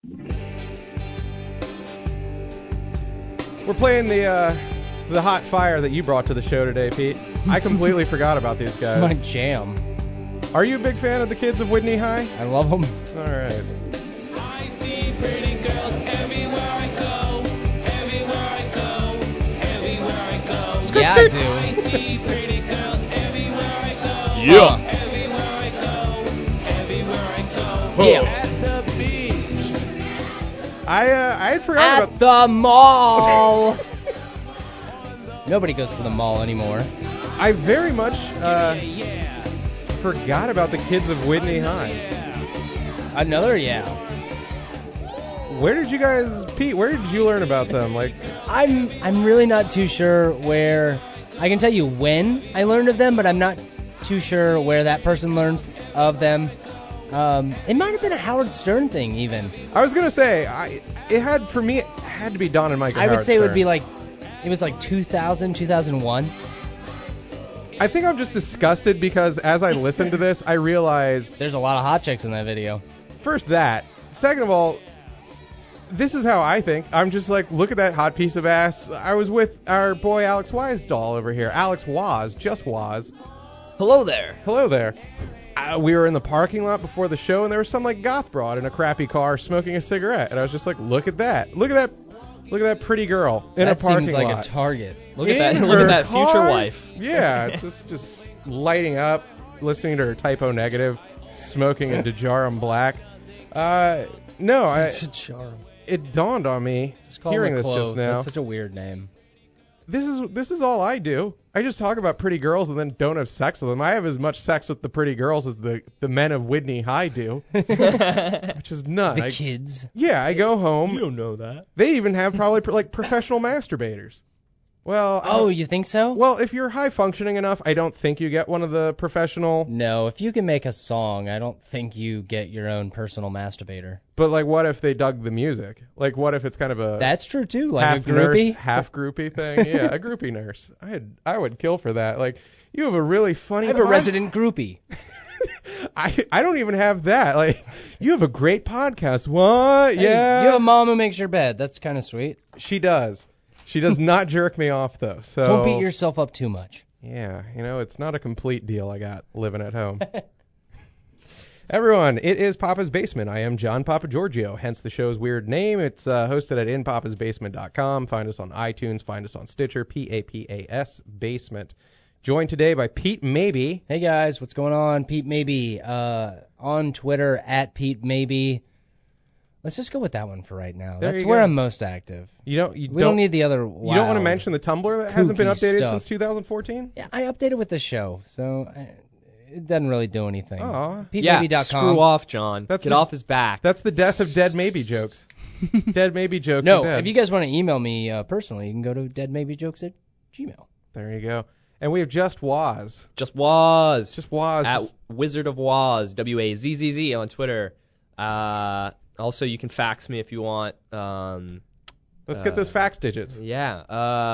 We're playing the hot fire that you brought to the show today, Pete. I completely forgot about these guys. My jam. Are you a big fan of the kids of Whitney High? I love them. All right. I see pretty girls everywhere I go, everywhere I go, everywhere I go. Yeah, I do. I see pretty girls everywhere I go. Yeah. Everywhere I go, everywhere I go. Yeah. At the beach. I had forgotten At about. the mall. Nobody goes to the mall anymore. I very much Yeah. forgot about the kids of Whitney High. Another yeah. Where did you guys, Pete? Where did you learn about them? Like, I'm really not too sure where. I can tell you when I learned of them, but I'm not too sure where that person learned of them. It might have been a Howard Stern thing, even. I was gonna say, it had to be Don and Mike. And I would Howard say it would Stern. be like, it was like 2000, 2001. I think I'm just disgusted because as I listened to this, I realized There's a lot of hot chicks in that video. first that, second of all, this is how I think. I'm just like, look at that hot piece of ass. I was with our boy Alex Wiesdoll over here. Alex Waz, just Waz. Hello there. Hello there. We were in the parking lot before the show, and there was some like goth broad in a crappy car smoking a cigarette, and I was just like, look at that, look at that pretty girl in That a parking seems like lot. a target. Look at that. In Look her at that future car? wife. Yeah, just lighting up, listening to her Typo Negative, smoking a Dejarum Black. No, It's a charm. it dawned on me Just call hearing him a this just clove. now. That's such a weird name. This is all I do. I just talk about pretty girls and then don't have sex with them. I have as much sex with the pretty girls as the men of Whitney High do, which is none. The kids. Yeah, I go home. don't know that. They even have probably like professional masturbators. Well, Oh, you think so? well, if you're high functioning enough, I don't think you get one of the professional. No, if you can make a song, I don't think you get your own personal masturbator. But like, what if they dug the music? Like, what if it's kind of a That's true too, like half a groupie. nurse, half groupie thing? Yeah, a groupie nurse. I would kill for that. Like, you have a really funny. I have a resident groupie. I don't even have that. Like, you have a great podcast. What? Hey, Yeah. you have a mom who makes your bed. That's kind of sweet. She does. She does not jerk me off though. So Don't beat yourself up too much. Yeah, it's not a complete deal I got living at home. Everyone, it is Papa's Basement. I am John Papa Giorgio, hence the show's weird name. It's hosted at inpapasbasement.com. Find us on iTunes. Find us on Stitcher. PAPAS Basement. Joined today by Pete Maybe. Hey guys, what's going on? Pete Maybe. On Twitter at Pete Maybe. Let's just go with that one for right now. There That's you where go. I'm most active. We don't need the other. You don't want to mention the Tumblr that hasn't been kooky updated stuff. since 2014? Yeah, I updated with the show, so it doesn't really do anything. Aw. PeteMaybe.com. Screw off, John. That's Get the- off his back. That's the death of Dead Maybe jokes. Dead Maybe jokes No, are dead. if you guys want to email me personally, you can go to deadmaybejokes@gmail. There you go. And we have Just Waz. Just Waz. Just Waz. At Just- Wizard of Waz, WAZZZ on Twitter. Also, you can fax me if you want. Let's get those fax digits. Yeah.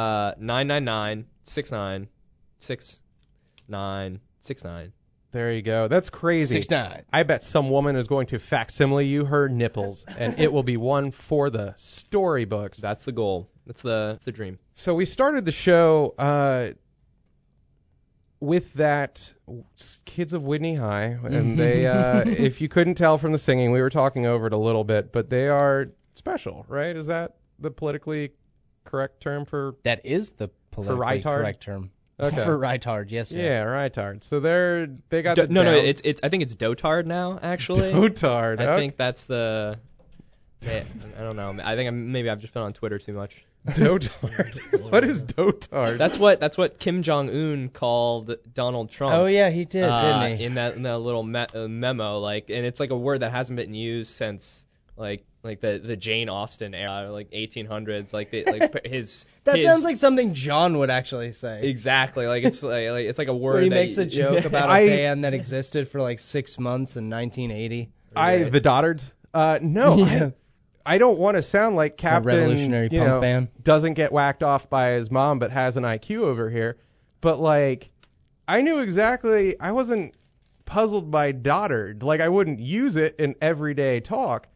999-69-6969. There you go. That's crazy. 6'9". I bet some woman is going to facsimile you her nipples, and it will be one for the storybooks. That's the goal. That's the dream. So we started the show with that Kids of Whitney High, and they, if you couldn't tell from the singing, we were talking over it a little bit, but they are special, right? Is that the politically correct term for? That is the politically retard? correct term. Okay. For retard, yes. Yeah, retard. So they got the No, bounce. it's. I think it's dotard now. Actually, Dotard. I Okay. think that's the. I don't know. I think maybe I've just been on Twitter too much. Dotard. What is dotard? That's what Kim Jong Un called Donald Trump. Oh yeah, he did, didn't he? In that little memo, like, and it's like a word that hasn't been used since like the Jane Austen era, like 1800s, like his. That sounds like something John would actually say. Exactly, like it's like a word. Where he that makes a joke about I- a band that existed for like 6 months in 1980. The Dottards. No, Yeah. I don't want to sound like Captain revolutionary punk band. doesn't get whacked off by his mom but has an IQ over here. But like, I knew exactly. I wasn't puzzled by Doddard. Like, I wouldn't use it in everyday talk.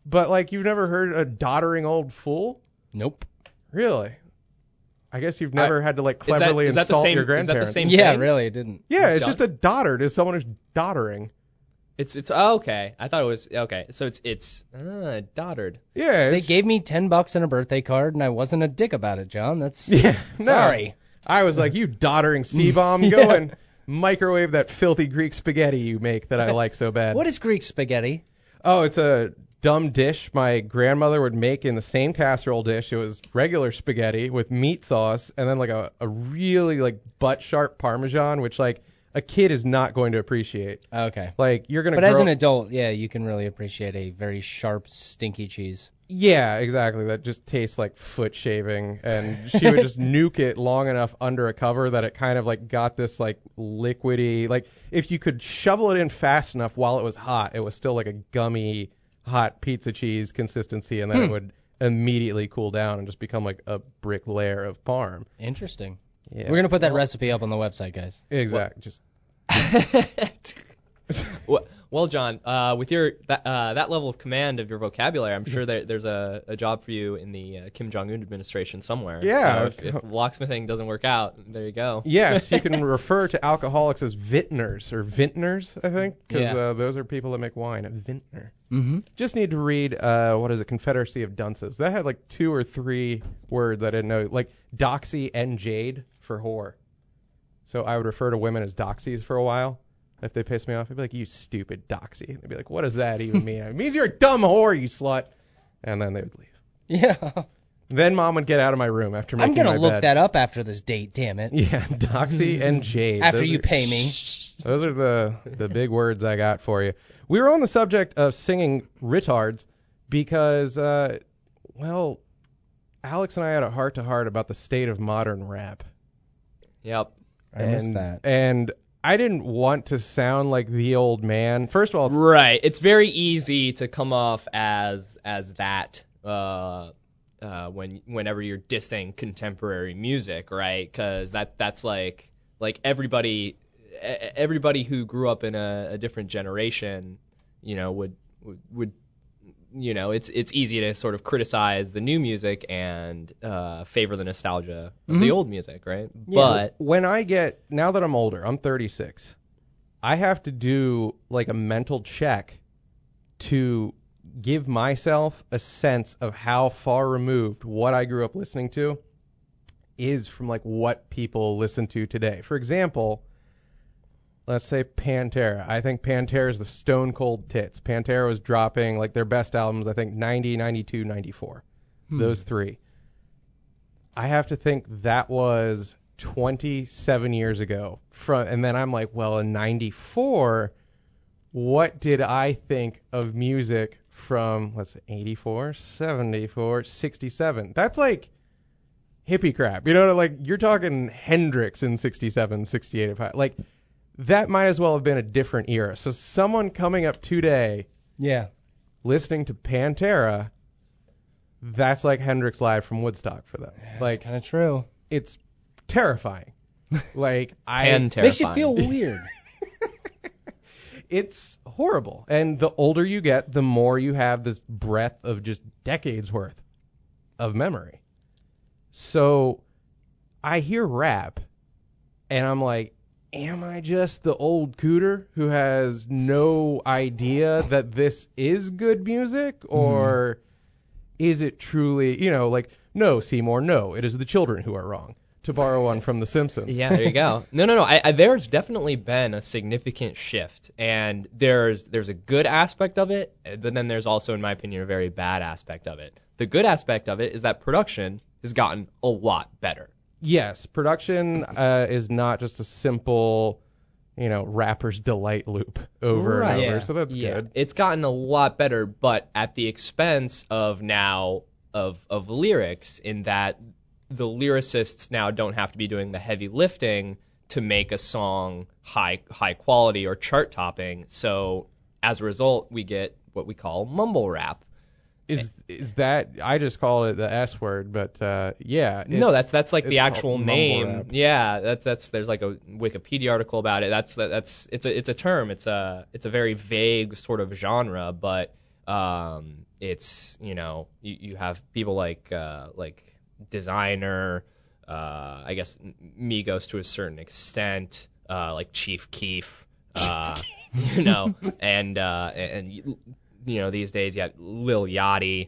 But like you've never heard a doddering old fool? Nope. Really? I guess you've never had to like Is that- cleverly is that the insult same- your is that the grandparents. same Yeah, thing? really, it didn't. Yeah, It's it's just a doddard is someone who's doddering. It's okay. I thought it was okay. So it's doddard. Yeah. They it's- gave me $10 and a birthday card, and I wasn't a dick about it, John. That's Yeah. No. sorry. I was like, you doddering C-bomb, go Yeah. and microwave that filthy Greek spaghetti you make that I like so bad. What is Greek spaghetti? Oh, it's a dumb dish my grandmother would make in the same casserole dish. It was regular spaghetti with meat sauce and then like a really like butt sharp Parmesan, which like a kid is not going to appreciate. Okay. Like you're gonna. But as grow- an adult, yeah, you can really appreciate a very sharp, stinky cheese. Yeah, exactly. That just tastes like foot shaving, and she would just nuke it long enough under a cover that it kind of like got this like liquidy. Like if you could shovel it in fast enough while it was hot, it was still like a gummy hot pizza cheese consistency, and then it would immediately cool down and just become like a brick layer of parm. Interesting. Yeah. We're gonna put that recipe up on the website, guys. Exactly. Just Well, John, with your that level of command of your vocabulary, I'm sure there's a job for you in the Kim Jong-un administration somewhere. Yeah. So if locksmithing doesn't work out, there you go. yes, you can refer to alcoholics as vintners or vintners, I think, because Yeah. those are people that make wine. A vintner. Mm-hmm. Just need to read, what is it, Confederacy of Dunces. That had like 2 or 3 words I didn't know, like doxy and jade for whore. So I would refer to women as doxies for a while. If they piss me off, I'd be like, you stupid doxy. They'd be like, what does that even mean? It means you're a dumb whore, you slut. And then they would leave. Yeah. Then mom would get out of my room after I'm making gonna my look bed. that up after this date. Damn it. Yeah, doxy and jade. After Those you are- pay me. Those are the big words I got for you. We were on the subject of singing retards because, well, Alex and I had a heart-to-heart about the state of modern rap. Yep. I missed that. And I didn't want to sound like the old man. First of all, it's, Right. It's very easy to come off as that whenever you're dissing contemporary music, right? Because that's like everybody who grew up in a different generation, you know, would you know, it's easy to sort of criticize the new music and favor the nostalgia of the old music, right? But when I get, now that I'm older, I'm 36, I have to do like a mental check to give myself a sense of how far removed what I grew up listening to is from like what people listen to today. For example, let's say Pantera. I think Pantera is the stone cold tits. Pantera was dropping like their best albums, I think 90, 92, 94. Those 3. I have to think that was 27 years ago. And then I'm like, well, in 94, what did I think of music from, let's say, 84, 74, 67? That's like hippie crap. You know, like you're talking Hendrix in 67, 68. Like that might as well have been a different era. So someone coming up today Yeah. listening to Pantera, that's like Hendrix Live from Woodstock for them. That's Like kind of true. it's terrifying. Like and Makes you terrifying. feel weird. it's horrible. And the older you get, the more you have this breadth of just decades worth of memory. So I hear rap and I'm like, am I just the old cooter who has no idea that this is good music? Or is it truly, you know, like, no, Seymour, no, it is the children who are wrong, to borrow one from The Simpsons. Yeah, there you go. No. There's definitely been a significant shift, and there's a good aspect of it, but then there's also, in my opinion, a very bad aspect of it. The good aspect of it is that production has gotten a lot better. Yes, production is not just a simple, you know, rapper's delight loop over and Right. over, Yeah. so that's Yeah, good. it's gotten a lot better, but at the expense of lyrics, in that the lyricists now don't have to be doing the heavy lifting to make a song high quality or chart topping. So as a result, we get what we call mumble rap. Is that, I just call it the S word, but yeah. No, it's- that's like it's the called actual mumble name. rap. Yeah, that's there's like a Wikipedia article about it. It's a term. It's a very vague sort of genre, but it's you have people like Designer, I guess Migos to a certain extent, like Chief Keef, and these days you have Lil Yachty.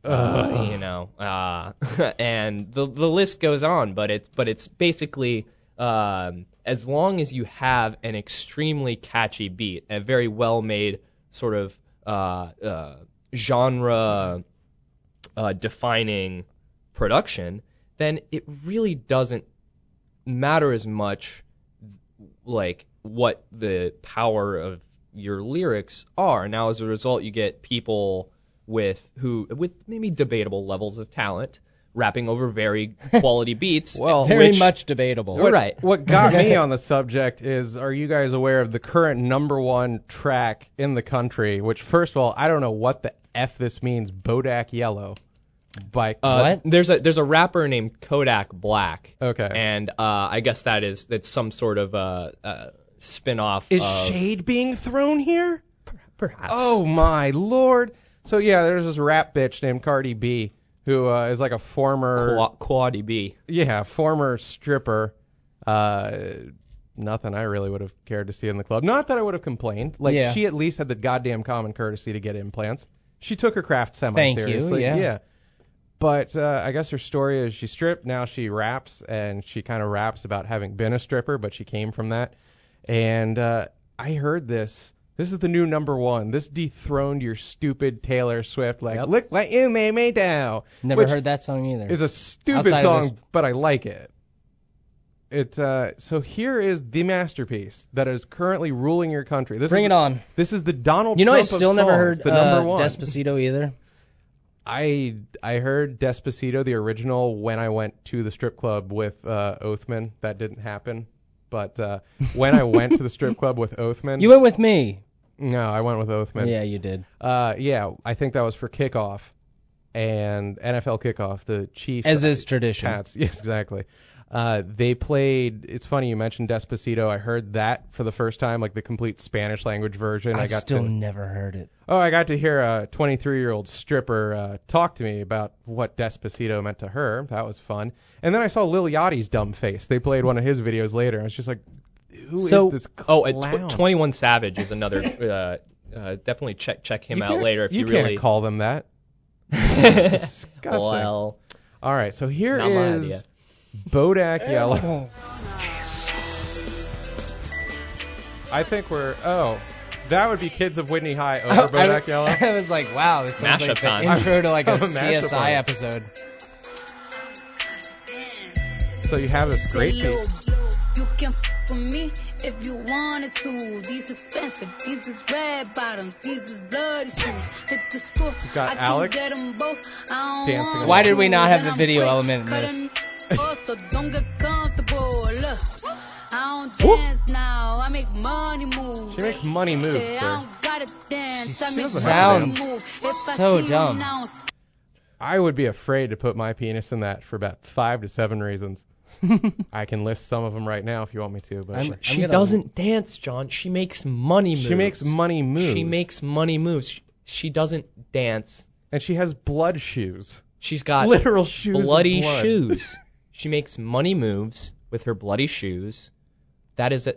And the list goes on, but it's basically as long as you have an extremely catchy beat, a very well made sort of genre defining production, then it really doesn't matter as much like what the power of your lyrics are. Now as a result you get people with maybe debatable levels of talent, rapping over very quality beats. Well, Very much debatable. Right. What got me on the subject is, are you guys aware of the current #1 track in the country? Which, first of all, I don't know what the F this means. Bodak Yellow. By What? There's a rapper named Kodak Black. Okay. And I guess that's some sort of spin-off Is of shade being thrown here? perhaps. Oh my lord. So yeah, there's this rap bitch named Cardi B who is like a former Quaddy B. former stripper. Nothing I really would have cared to see in the club. Not that I would have complained. Like Yeah. she at least had the goddamn common courtesy to get implants. She took her craft Thank you, semi-seriously. yeah. But I guess her story is she stripped, now she raps, and she kind of raps about having been a stripper, but she came from that. And I heard this. This is the new #1. This dethroned your stupid Taylor Swift, like, Yep. look what you made me do. Never which heard that song either. is a stupid Outside of song, but I like it. So here is the masterpiece that is currently ruling your country. Bring it on. This is the Donald You know, Trump I of still never songs, heard the #1. Despacito either. I heard Despacito, the original, when I went to the strip club with Oathman. That didn't happen. But when I went to the strip club with Oathman, You went with me. no, I went with Oathman. Yeah, you did. Yeah, I think that was for kickoff and NFL kickoff. The Chiefs, As is tradition. Pats, yes, exactly. They played. It's funny you mentioned Despacito. I heard that for the first time, like the complete Spanish language version. I've I got still to. never heard it. Oh, I got to hear a 23-year-old stripper talk to me about what Despacito meant to her. That was fun. And then I saw Lil Yachty's dumb face. They played one of his videos later. I was just like, who is this clown? 21 Savage is another. Definitely check him out later if you really. can't call them that. It's disgusting. Well, All right, so here not my is idea. Bodak Yellow. I think that would be Kids of Whitney High over Bodak Yellow. I was like, wow, this sounds Mashup like the time. intro to like a I'm a mashup CSI artist. episode. So you have this great piece. You can f with me if you wanted to. These expensive, these is red bottoms, these is bloody shoes. Hit the school, got I can Alex get 'em both. I don't dancing want on Why the did we not have and the I'm video quick element in cutting this? off, so don't get comfortable. Look, I don't Whoop. dance now, I make money move. She makes money moves, Yeah, sir. I don't gotta dance, I make doesn't have to money dance. move. If I So see you dumb. now, I would be afraid to put my penis in that for about 5 to 7 reasons. I can list some of them right now if you want me to. But I'm she gonna- doesn't dance, John. She makes money moves. she makes money moves. She makes money moves. She doesn't dance. and she has blood shoes. She's got Literal shoes. bloody of blood. shoes. She makes money moves with her bloody shoes. That is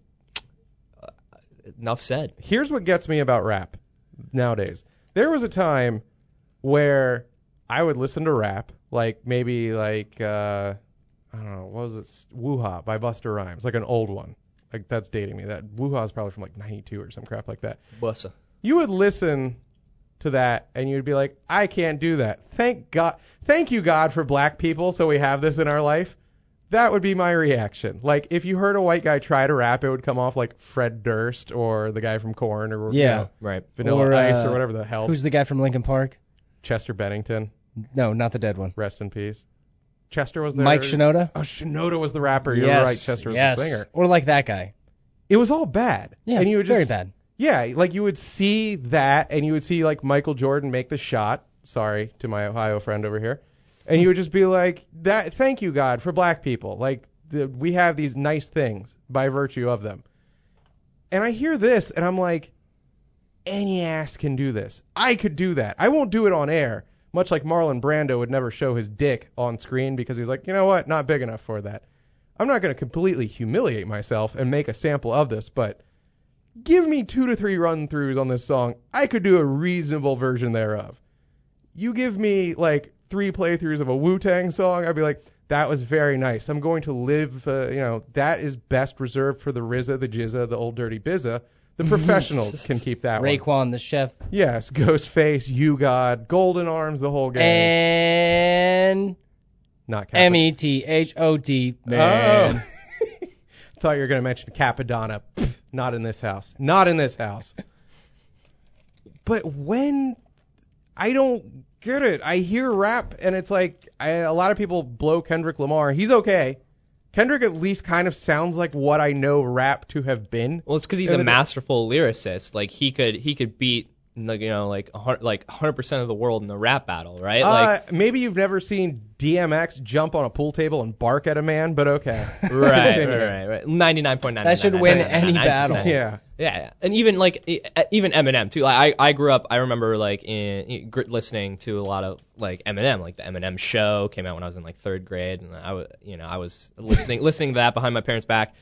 enough said. Here's what gets me about rap nowadays. There was a time where I would listen to rap, like maybe I don't know, what was it? Woo-Ha by Busta Rhymes, like an old one. Like that's dating me. That Woo-Ha is probably from like 92 or some crap like that. Bussa. You would listen to that and you'd be like, I can't do that. Thank you God for black people so we have this in our life. That would be my reaction. Like if you heard a white guy try to rap, it would come off like Fred Durst or the guy from Korn or Yeah. Right. Vanilla Or, Ice or whatever the hell. Who's the guy from Linkin Park? Chester Bennington, No, not the dead one. rest in peace. Chester was there. Mike Shinoda? Oh, Shinoda was the rapper. You're Yes, right. Chester was yes. the singer. Or like that guy. It was all bad. Yeah, and you would just, very bad. Yeah, like you would see that, and you would see like Michael Jordan make the shot. Sorry to my Ohio friend over here. And you would just be like, "That. Thank you God for black people. Like we have these nice things by virtue of them." And I hear this, and I'm like, any ass can do this. I could do that. I won't do it on air, much like Marlon Brando would never show his dick on screen because he's like, you know what, not big enough for that. I'm not going to completely humiliate myself and make a sample of this, but give me 2 to 3 run-throughs on this song. I could do a reasonable version thereof. You give me like 3 playthroughs of a Wu-Tang song, I'd be like, that was very nice. I'm going to live, that is best reserved for the RZA, the Jizza, the Old Dirty Bizza. The professionals can keep that one. Raekwon the chef. Yes, Ghostface, You God, Golden Arms, the whole gang. And Not Capadonna. METHOT, man. Oh. Thought you were going to mention Capadonna. Pfft, not in this house. Not in this house. But when I don't get it, I hear rap and it's like a lot of people blow Kendrick Lamar. He's okay. Kendrick at least kind of sounds like what I know rap to have been. Well, it's because he's a masterful lyricist. Like he could beat like 100% of the world in the rap battle, right? Maybe you've never seen DMX jump on a pool table and bark at a man, but okay. Right. 99.9. That should win any battle. Yeah. Yeah, and even Eminem too. I grew up. I remember listening to a lot of like Eminem, like the Eminem Show came out when I was in like 3rd grade, and I was listening to that behind my parents' back.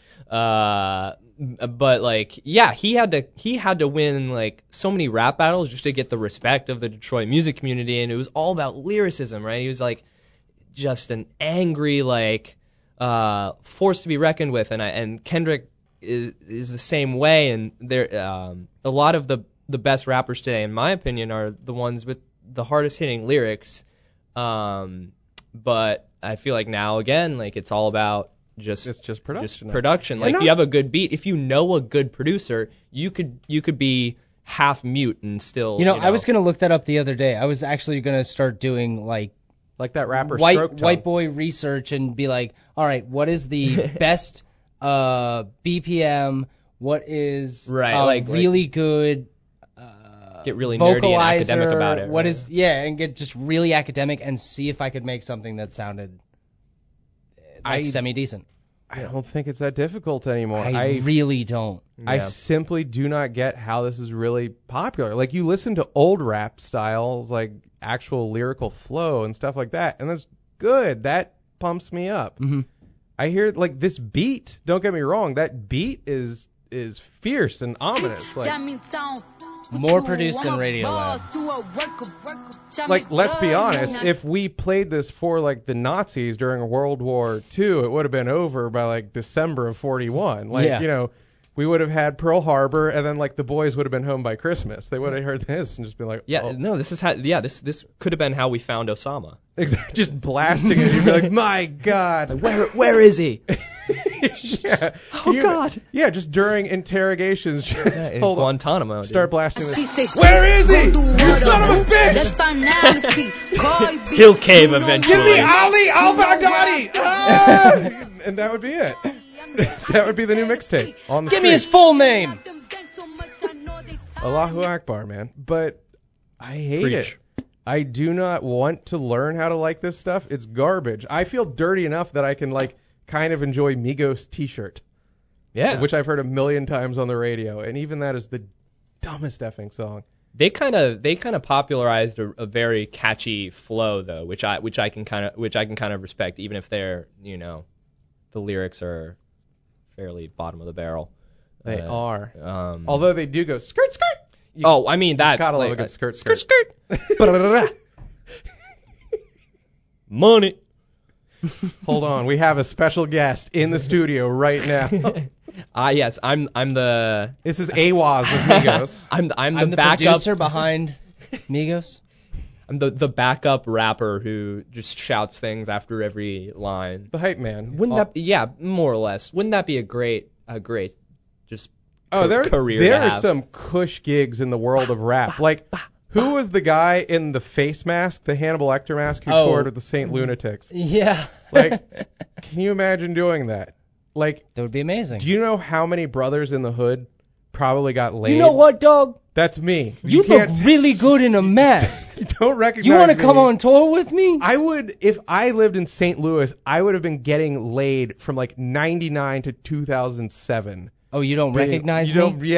But like, yeah, he had to win like so many rap battles just to get the respect of the Detroit music community, and it was all about lyricism, right? He was like just an angry force to be reckoned with, and Kendrick is the same way, and there a lot of the best rappers today, in my opinion, are the ones with the hardest hitting lyrics. But I feel like now again, like it's all about just production. Like if you have a good beat, if you know a good producer, you could be half mute and still. I was gonna look that up the other day. I was actually gonna start doing like that rapper white boy research and be like, all right, what is the best BPM? What is really good? Get really nerdy and academic about it. What is and get just really academic and see if I could make something that sounded semi-decent. I don't think it's that difficult anymore. I really don't. I simply do not get how this is really popular. Like you listen to old rap styles, like actual lyrical flow and stuff like that, and that's good. That pumps me up. Mm-hmm. I hear like this beat. Don't get me wrong. That beat is fierce and ominous. Like more produced than Radiolab. Like, let's be honest. If we played this for like the Nazis during World War II, it would have been over by like December of 41. Like, we would have had Pearl Harbor, and then like the boys would have been home by Christmas. They would have heard this and just been like, this could have been how we found Osama. Exactly, just blasting it. You'd be like, my God, where is he? Yeah. God. Yeah, just during interrogations. In Guantanamo. Start blasting this. Where is he? You son of a bitch! He'll cave eventually. Give me Ali al-Baghdadi! And that would be it. That would be the new mixtape. On the Give me his full name. Allahu Akbar, man. But I hate it. I do not want to learn how to like this stuff. It's garbage. I feel dirty enough that I can like kind of enjoy Migos T-shirt. Yeah. Which I've heard a million times on the radio, and even that is the dumbest effing song. They kind of popularized a very catchy flow though, which I can kind of respect, even if they're the lyrics are fairly bottom of the barrel. They are. Although they do go skirt skirt. I mean that. Gotta love a good skirt. Money. Hold on, we have a special guest in the studio right now. Yes, I'm the. This is Awaz of Migos. I'm the backup producer behind Migos. I'm the backup rapper who just shouts things after every line. The hype man. More or less. Wouldn't that be a great just career? There are some cush gigs in the world of rap. Like, who was the guy in the face mask, the Hannibal Lecter mask, who toured with the Saint Lunatics? Yeah. Like, can you imagine doing that? Like, that would be amazing. Do you know how many brothers in the hood probably got laid? You know what, dog? That's me. You look really good in a mask. You don't recognize You want to me. come on tour with me? I would, if I lived in St. Louis, I would have been getting laid from like 99 to 2007. Oh, you don't recognize me? Yes.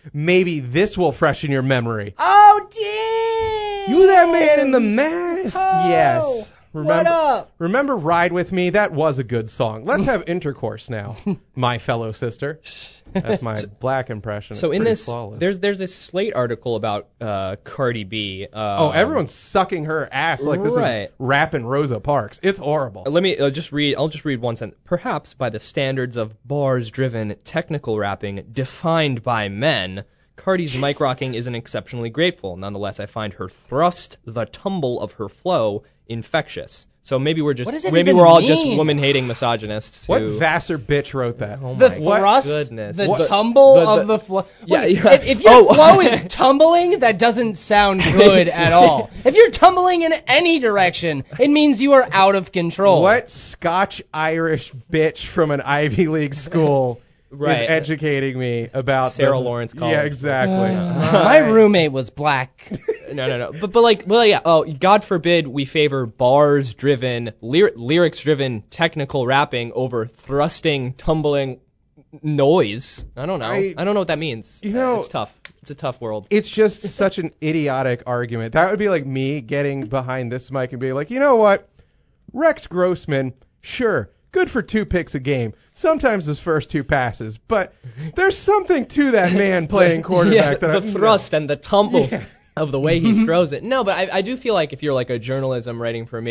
Maybe this will freshen your memory. Oh, damn! You that man in the mask? Oh, Yes. what up? Remember Ride With Me? That was a good song. Let's have intercourse now, my fellow sister. That's my black impression. So It's in pretty this, flawless. there's a Slate article about Cardi B. Everyone's sucking her ass like this Right. is rapping Rosa Parks. It's horrible. Let me just read. I'll just read one sentence. Perhaps by the standards of bars-driven technical rapping defined by men, Cardi's mic rocking isn't exceptionally grateful. Nonetheless, I find her thrust, the tumble of her flow, infectious. So maybe we're just What does it maybe even we're all just mean? woman-hating misogynists. What who, Vassar bitch wrote that? Oh The my thrust, goodness. the What- tumble the- of the flow. Yeah, Wait, yeah. If your Oh. flow is tumbling, that doesn't sound good at all. If you're tumbling in any direction, it means you are out of control. What Scotch-Irish bitch from an Ivy League school Right. is educating me about Sarah the- Lawrence College. Yeah, exactly. My roommate was black. No. But like, well, yeah. Oh, God forbid we favor bars-driven, lyrics-driven technical rapping over thrusting, tumbling noise. I don't know. I don't know what that means. You know- it's tough. It's a tough world. It's just such an idiotic argument. That would be like me getting behind this mic and being like, you know what? Rex Grossman, sure, good for 2 picks a game. Sometimes his first 2 passes, but there's something to that man playing quarterback. Yeah, that the thrust and the tumble of the way he throws it. No, but I do feel like if you're like a journalist writing for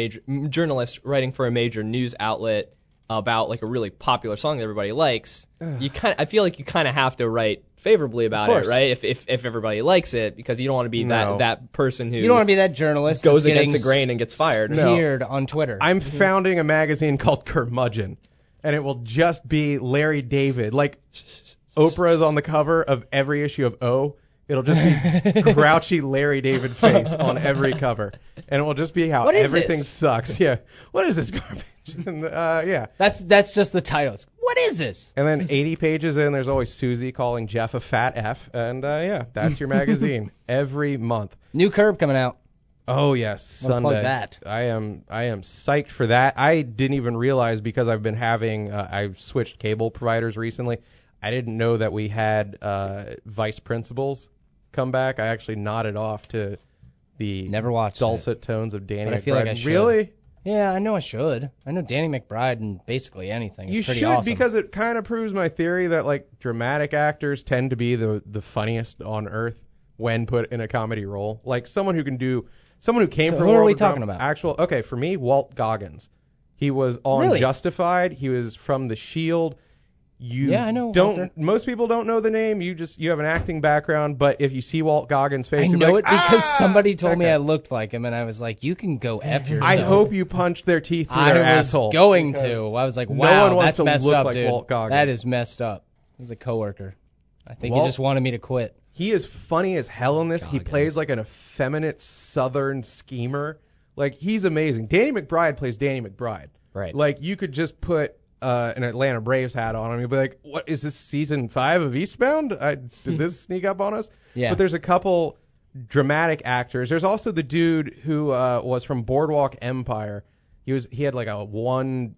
a major news outlet about like a really popular song that everybody likes, I feel like you kind of have to write favorably about it, course. right? If everybody likes it, because you don't want to be No. that person who You don't want to be that journalist goes that's against getting the grain and gets fired. No. speared on Twitter. I'm founding a magazine called Curmudgeon, and it will just be Larry David. Like, Oprah's on the cover of every issue of O. It'll just be grouchy Larry David face on every cover. And it will just be how What is everything this? sucks. Yeah. What is this garbage? And, yeah. That's just the title. What is this? And then 80 pages in, there's always Susie calling Jeff a fat F. And, yeah, that's your magazine every month. New Curb coming out. Oh, yes, Wanna Sunday. plug that. I am psyched for that. I didn't even realize because I've been having I've switched cable providers recently. I didn't know that we had Vice Principals come back. I actually nodded off to the Never watched dulcet tones of Danny But I McBride. feel like I should. Really? Yeah, I know I should. I know Danny McBride and basically anything. It's You pretty should, awesome. because it kind of proves my theory that like dramatic actors tend to be the funniest on earth when put in a comedy role. Like someone who came So from who a are world we of drama- talking about? Actual, okay, for me, Walt Goggins. He was on Really? Justified. He was from The Shield. Yeah, I know Don't. Walter. Most people don't know the name. You have an acting background, but if you see Walt Goggins' face, I you'll be know like, it because "Ah!" somebody told me Okay. I looked like him, and I was like, "You can go f yourself." I hope you punched their teeth through I their was asshole. going because to. I was like, no "Wow, one wants that's to messed look up, like dude. Walt Goggins. That is messed up." It was a coworker. I think he Walt- just wanted me to quit. He is funny as hell in this. He Goggins. plays like an effeminate Southern schemer. Like, he's amazing. Danny McBride plays Danny McBride. Right. Like, you could just put an Atlanta Braves hat on him. You'd be like, what, is this season 5 of Eastbound? Did this sneak up on us? Yeah. But there's a couple dramatic actors. There's also the dude who was from Boardwalk Empire. He had like a 1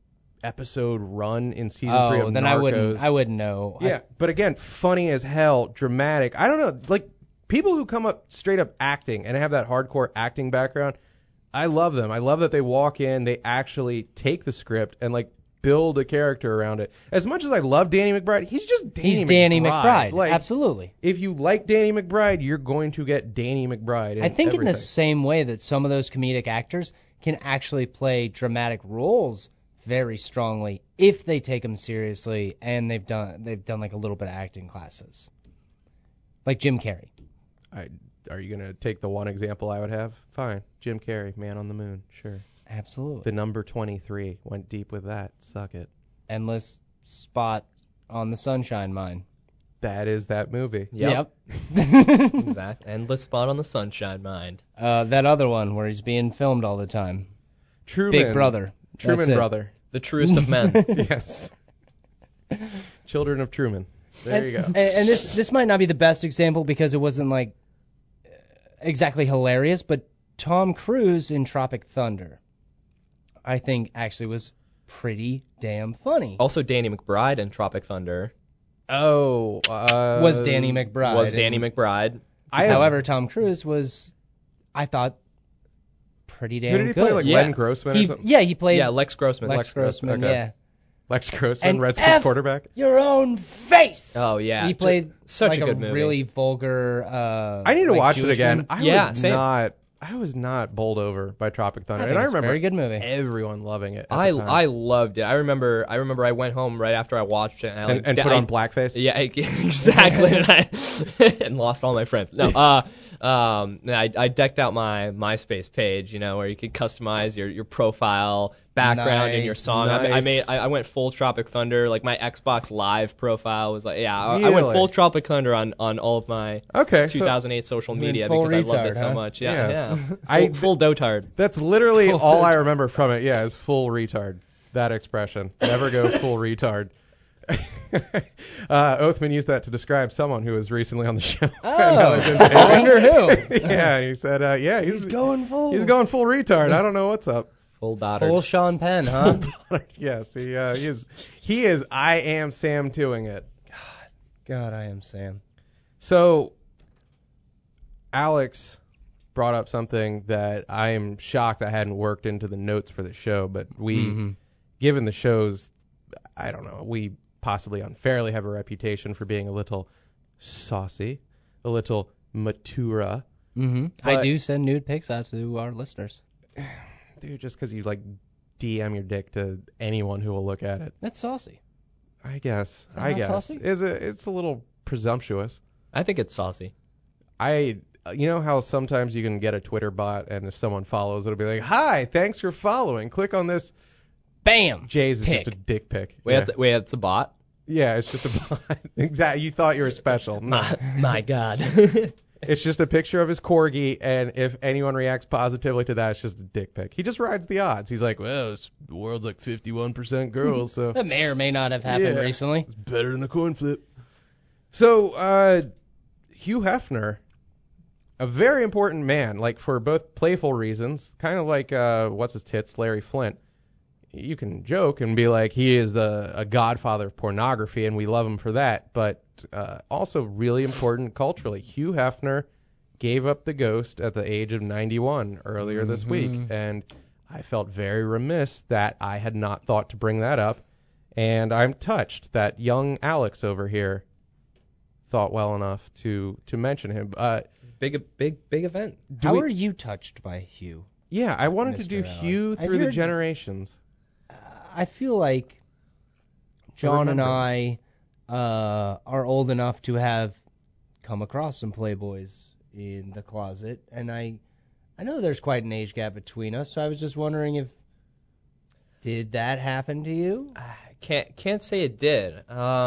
episode run in season 3 of then Narcos. I wouldn't know. Yeah, but again, funny as hell, dramatic. I don't know, like people who come up straight up acting and have that hardcore acting background, I love them. I love that they walk in, they actually take the script and like build a character around it. As much as I love Danny McBride, he's just Danny He's Danny McBride. Like, Absolutely. if you like Danny McBride, you're going to get Danny McBride. I think in the everything. same way that some of those comedic actors can actually play dramatic roles very strongly if they take them seriously and they've done like a little bit of acting classes. Like Jim Carrey. Are you going to take the one example I would have? Fine. Jim Carrey, Man on the Moon. Sure. Absolutely. The number 23 went deep with that. Suck it. Endless spot on the Sunshine Mine. That is that movie. Yep. That endless spot on the Sunshine Mind. That other one where he's being filmed all the time. Truman. Big Brother. Truman That's it. Brother. The truest of men. Yes. Children of Truman. There you go. And this might not be the best example because it wasn't like exactly hilarious, but Tom Cruise in Tropic Thunder, I think actually was pretty damn funny. Also Danny McBride in Tropic Thunder. Oh, was Danny McBride. Was Danny And- McBride. However, Tom Cruise was, I thought, pretty damn who did he good. play? Like Yeah. Len Grossman or something? He played Yeah, Lex Grossman. Lex Grossman, okay. yeah. Lex Grossman, And Redskins F quarterback. your own face. Oh, yeah. He played Such like a good movie. really vulgar. I need to like watch Jewish it again. man. I was not bowled over by Tropic Thunder, I think and I it's a remember very good movie. everyone loving it. At I the time. I loved it. I remember I went home right after I watched it and I like, and put on blackface. Yeah, exactly. and lost all my friends. No, I decked out my MySpace page, where you could customize your profile, background, and your Nice, song. nice. I went full Tropic Thunder. Like my Xbox Live profile was like, I went Really? full Tropic Thunder on all of my Okay, so 2008 social went media full because I loved retard, it so huh? much. Yes. Yeah. Full dotard. that's literally Full all I retard. remember from it. Yeah, is full retard. That expression. Never go full retard. Oathman used that to describe someone who was recently on the show. Oh, I wonder who. Yeah, he said, yeah, he's Going full. He's going full retard. I don't know what's up. Full dotard. Full Sean Penn, huh? Yes, he is. He is. I am Sam doing it. God, I am Sam. So, Alex brought up something that I am shocked I hadn't worked into the notes for the show, but we, given the show's, I don't know, we possibly unfairly have a reputation for being a little saucy, a little matura. I But- do send nude pics out to our listeners. Dude, just because you like DM your dick to anyone who will look at it. That's saucy. I guess. that I not guess. saucy? It's a little presumptuous. I think it's saucy. You know how sometimes you can get a Twitter bot, and if someone follows, it'll be like, "Hi, thanks for following. Click on this." Bam. Jay's is Pic. just a dick pic. Wait, yeah. it's a bot. Yeah, it's just a bot. Exactly. You thought you were special. No. My God. It's just a picture of his corgi, and if anyone reacts positively to that, it's just a dick pic. He just rides the odds. He's like, well, the world's like 51% girls, so That may or may not have happened Yeah. recently. it's better than a coin flip. So, Hugh Hefner, a very important man, like for both playful reasons, kind of like what's his tits, Larry Flint. You can joke and be like, he is a godfather of pornography, and we love him for that. But also really important culturally, Hugh Hefner gave up the ghost at the age of 91 earlier this week, and I felt very remiss that I had not thought to bring that up. And I'm touched that young Alex over here thought well enough to mention him. Big event. How are you touched by Hugh? Yeah, I wanted to Mr. do Alex. Hugh I've through the heard- generations. I feel like John and remembrance. I are old enough to have come across some Playboys in the closet, and I know there's quite an age gap between us, so I was just wondering did that happen to you? Can't say it did.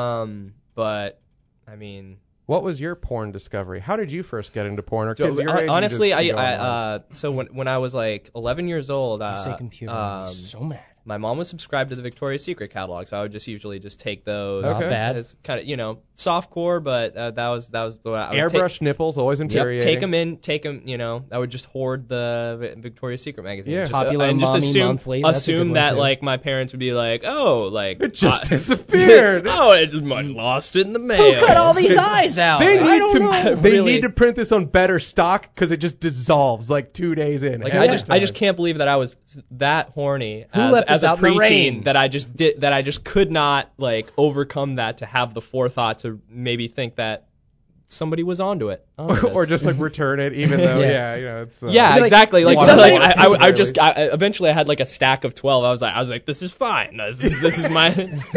But I mean, What was your porn discovery? How did you first get into porn? Or so, kids your age, you honestly, just go I online? so when I was like 11 years old, You say computer, I'm so mad. my mom was subscribed to the Victoria's Secret catalog, so I would just usually just take those. Okay. Not bad. As kind of softcore, but that was what I would Airbrush nipples, always infuriating. take them. I would just hoard the Victoria's Secret magazine. Yeah. Just, Popular and just Mommy assume Monthly, that's a good one, that too. like my parents would be like, oh, like It just disappeared. oh, I lost it in the mail. Who cut all these eyes out? They I need don't to know. they Really. need to print this on better stock because it just dissolves like 2 days in. Like every I just time. can't believe that I was that horny Who as, left as us a out in the rain? preteen that I just could not like overcome that to have the forethought to maybe think that somebody was onto it. or just like return it, even though Yeah. it's yeah, like, exactly. Like, did so, like somebody- I just eventually I had like a stack of 12. I was like this is fine. This is my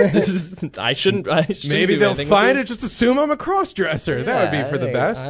I shouldn't maybe do they'll anything find with it. Just assume I'm a cross dresser. That would be for the best.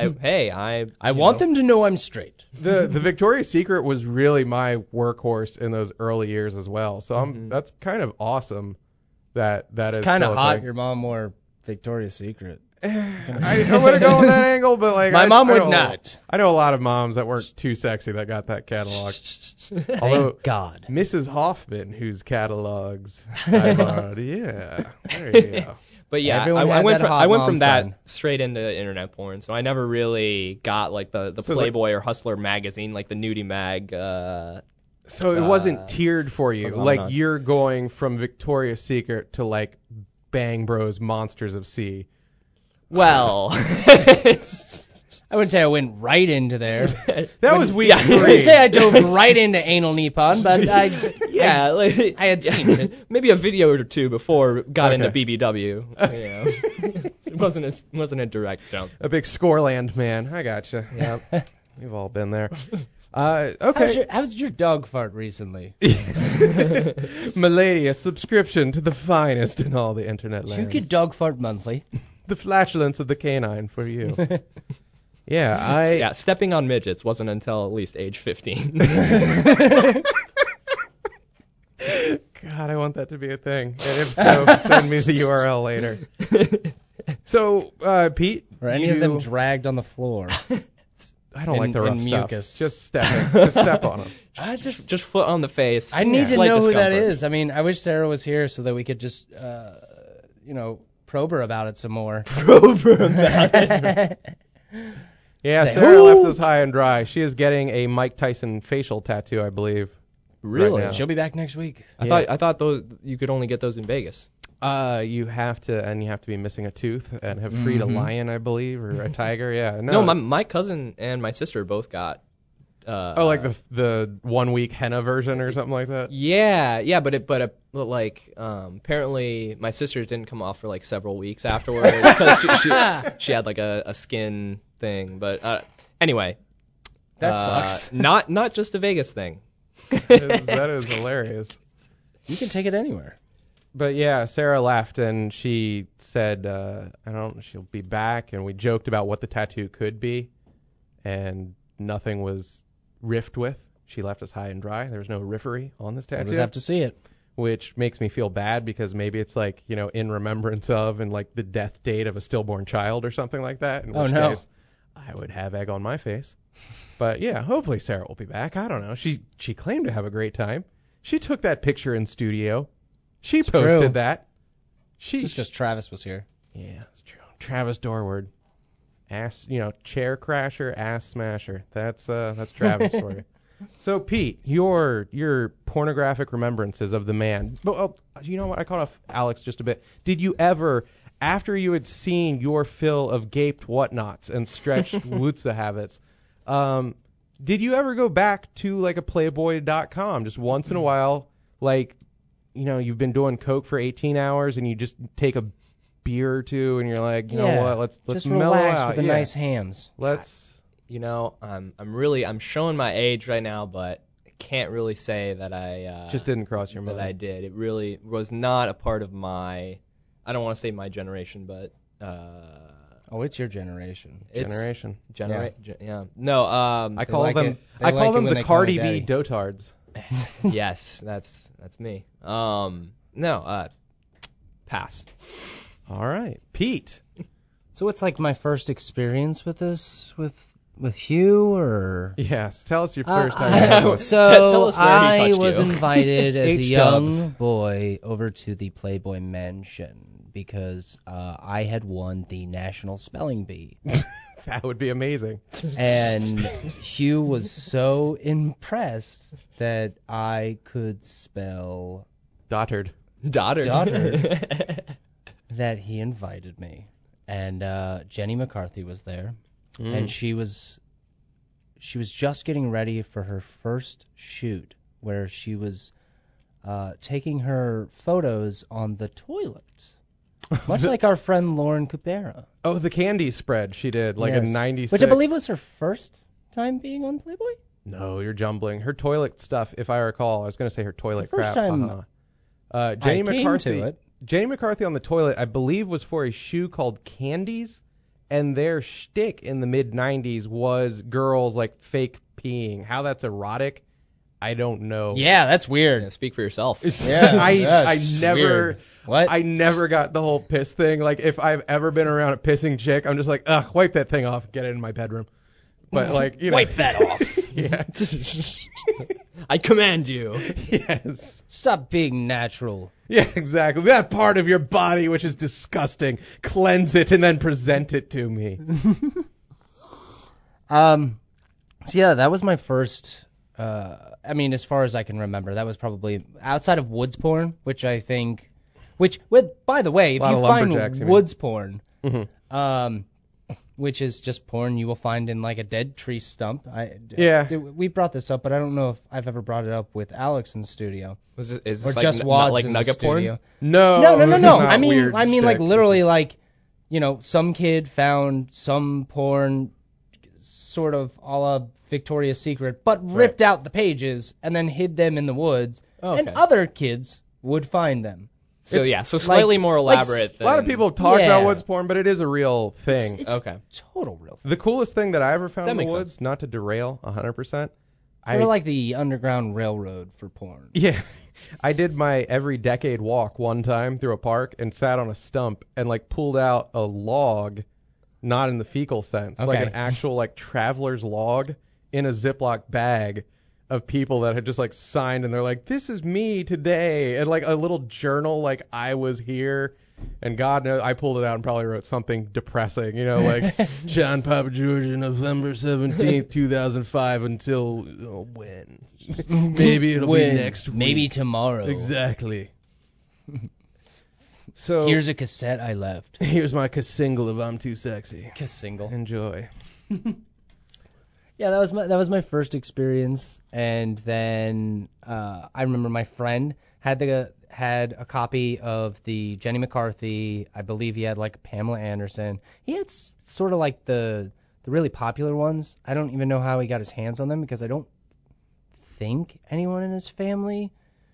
I want them to know I'm straight. The Victoria's Secret was really my workhorse in those early years as well. So that's kind of awesome. That is It's kind still of a hot. thing. Your mom wore Victoria's Secret. I would have gone with that angle, but like My mom I would know- not. I know a lot of moms that weren't too sexy that got that catalog. Although Thank God. Mrs. Hoffman, whose catalogs I bought, yeah, there you go. But yeah, Everyone I had went that from hot mom from that friend. straight into internet porn, so I never really got like the So it's Playboy or Hustler magazine, like the nudie mag. So it wasn't tiered for you. phenomenon. Like you're going from Victoria's Secret to like Bang Bros Monsters of C. Well, I wouldn't say I went right into there. That was week I wouldn't 3. say I dove right into anal Nippon, but I had seen it. maybe a video or two before got into Okay. BBW. It wasn't a direct jump. A big Scoreland man. I gotcha. Yeah. We've all been there. Okay. How's your dog fart recently? Milady, a subscription to the finest in all the internet You lands. get dog fart monthly. The flatulence of the canine for you. Yeah, Yeah, stepping on midgets wasn't until at least age 15. God, I want that to be a thing. And if so, send me the URL later. So, Pete, Or any of them dragged on the floor. I don't like in- the rough in stuff. mucus. Just step on them. just foot on the face. I need to Slight know who that discomfort. is. I mean, I wish Sarah was here so that we could just, probe her about it some more. Yeah, Say, Sarah left "Hoot!" us high and dry. She is getting a Mike Tyson facial tattoo, I believe. Really? Right now. She'll be back next week. I thought those you could only get those in Vegas. You have to be missing a tooth and have freed a lion, I believe, or a tiger. Yeah. No, it's- my cousin and my sister both got. like the 1 week henna version or something like that. Yeah, but apparently my sister's didn't come off for like several weeks afterwards because she had like a skin thing. But anyway, That sucks. Not just a Vegas thing. That is hilarious. You can take it anywhere. But yeah, Sarah laughed and she said, she'll be back, and we joked about what the tattoo could be, and nothing was riffed with. She left us high and dry. There was no riffery on this We'll tattoo, just have to see it. which makes me feel bad because maybe it's like, in remembrance of and like the death date of a stillborn child or something like that, in Oh, which no. case I would have egg on my face. But yeah, hopefully Sarah will be back. I don't know. She claimed to have a great time. She took that picture in studio. She posted true. that. Just because Travis was here. Yeah, that's true. Travis Dorward. Ass, chair crasher, ass smasher. That's Travis for you. So Pete, your pornographic remembrances of the man. But you know what? I caught off Alex just a bit. Did you ever, after you had seen your fill of gaped whatnots and stretched Wutza habits, did you ever go back to like a Playboy.com just once in a while, like, you've been doing coke for 18 hours and you just take a beer or two and you're like, you know what, let's just mellow relax out. with the nice hams. Let's. I'm showing my age right now, but I can't really say that I Just didn't cross your mind. that I did. It really was not a part of my. I don't want to say my generation, but Oh, it's your generation. Generation. Yeah. No. I call like them. it- they I like call it them when the they call Cardi me B daddy. dotards. Yes, that's me. No. Pass. All right, Pete. So it's like my first experience with this, with Hugh, or? Yes, tell us your first time. having one. So Tell us where he I touched was you. invited as a H-dubs. young boy over to the Playboy Mansion because I had won the National Spelling Bee. That would be amazing. And Hugh was so impressed that I could spell Dotard. Daughter. that he invited me. And Jenny McCarthy was there, and she was just getting ready for her first shoot, where she was taking her photos on the toilet, much like our friend Lauren Cupera. Oh, the candy spread she did, like in Yes. '96. Which I believe was her first time being on Playboy. No, you're jumbling. Her toilet stuff, if I recall, I was going to say her toilet the first crap. time Jenny I came McCarthy. to it. Jenny McCarthy on the toilet, I believe, was for a shoe called Candies, and their shtick in the mid '90s was girls like fake peeing. How that's erotic, I don't know. Yeah, that's weird. Yeah, speak for yourself. Yeah, I that's never. weird. What? I never got the whole piss thing. Like, if I've ever been around a pissing chick, I'm just like, ugh, wipe that thing off, get it in my bedroom. But like, Wipe that off. Yeah. I command you. Yes. Stop being natural. Yeah, exactly. That part of your body which is disgusting, cleanse it and then present it to me. So yeah, that was my first. I mean, as far as I can remember, that was probably outside of Woods porn, which I think Which, by the way, if Lot you of find lumberjacks, you mean. woods porn, Mhm. which is just porn you will find in like a dead tree stump. Yeah. We brought this up, but I don't know if I've ever brought it up with Alex in the studio. Is Or this like, just not Wads like in the nugget porn? studio. No. No. this is I not mean, weird like shit. literally, This is- like, some kid found some porn, sort of a la Victoria's Secret, but ripped out the pages and then hid them in the woods, and Okay. other kids would find them. So so slightly more elaborate. A lot of than- people have talked Yeah. about woods porn, but it is a real thing. It's Okay. total real. The coolest thing that I ever found That in the makes woods, sense. not to derail 100%. We're like the Underground Railroad for porn. Yeah. I did my every decade walk one time through a park and sat on a stump and like pulled out a log, not in the fecal sense, like Okay. an actual like traveler's log in a Ziploc bag of people that had just like signed and they're like, this is me today. And like a little journal, like I was here. And God knows, I pulled it out and probably wrote something depressing, like John Papa Georgia, November 17th, 2005 until when? Maybe it'll be next week. Maybe tomorrow. Exactly. So Here's a cassette I left. here's my single of I'm Too Sexy. Single. Enjoy. Yeah, that was my first experience, and then I remember my friend had a copy of the Jenny McCarthy. I believe he had like Pamela Anderson. He had sort of like the really popular ones. I don't even know how he got his hands on them because I don't think anyone in his family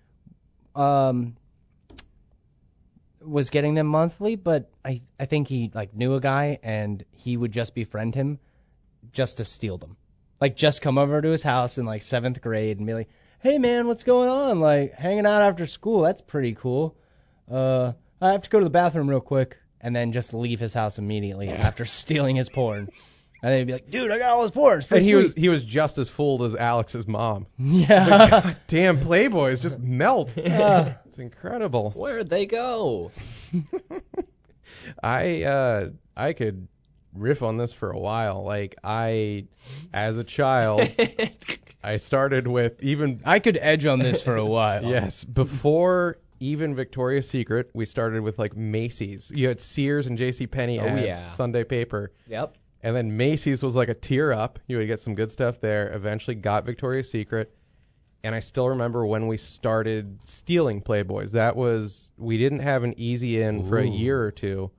was getting them monthly, but I think he like knew a guy and he would just befriend him just to steal them. Like, just come over to his house in, like, 7th grade and be like, hey, man, what's going on? Like, hanging out after school. That's pretty cool. I have to go to the bathroom real quick. And then just leave his house immediately after stealing his porn. And then he'd be like, dude, I got all his porn. It's And pretty sweet. he was just as fooled as Alex's mom. Yeah. God damn, Playboys just melt. It's incredible. Where'd they go? I could riff on this for a while. Like as a child, I started with even I could edge on this for a while. yes, before even Victoria's Secret, we started with like Macy's. You had Sears and JCPenney ads, yeah. Sunday paper. Yep. And then Macy's was like a tier up. You would get some good stuff there. Eventually got Victoria's Secret. And I still remember when we started stealing Playboys. We didn't have an easy in for a year or two.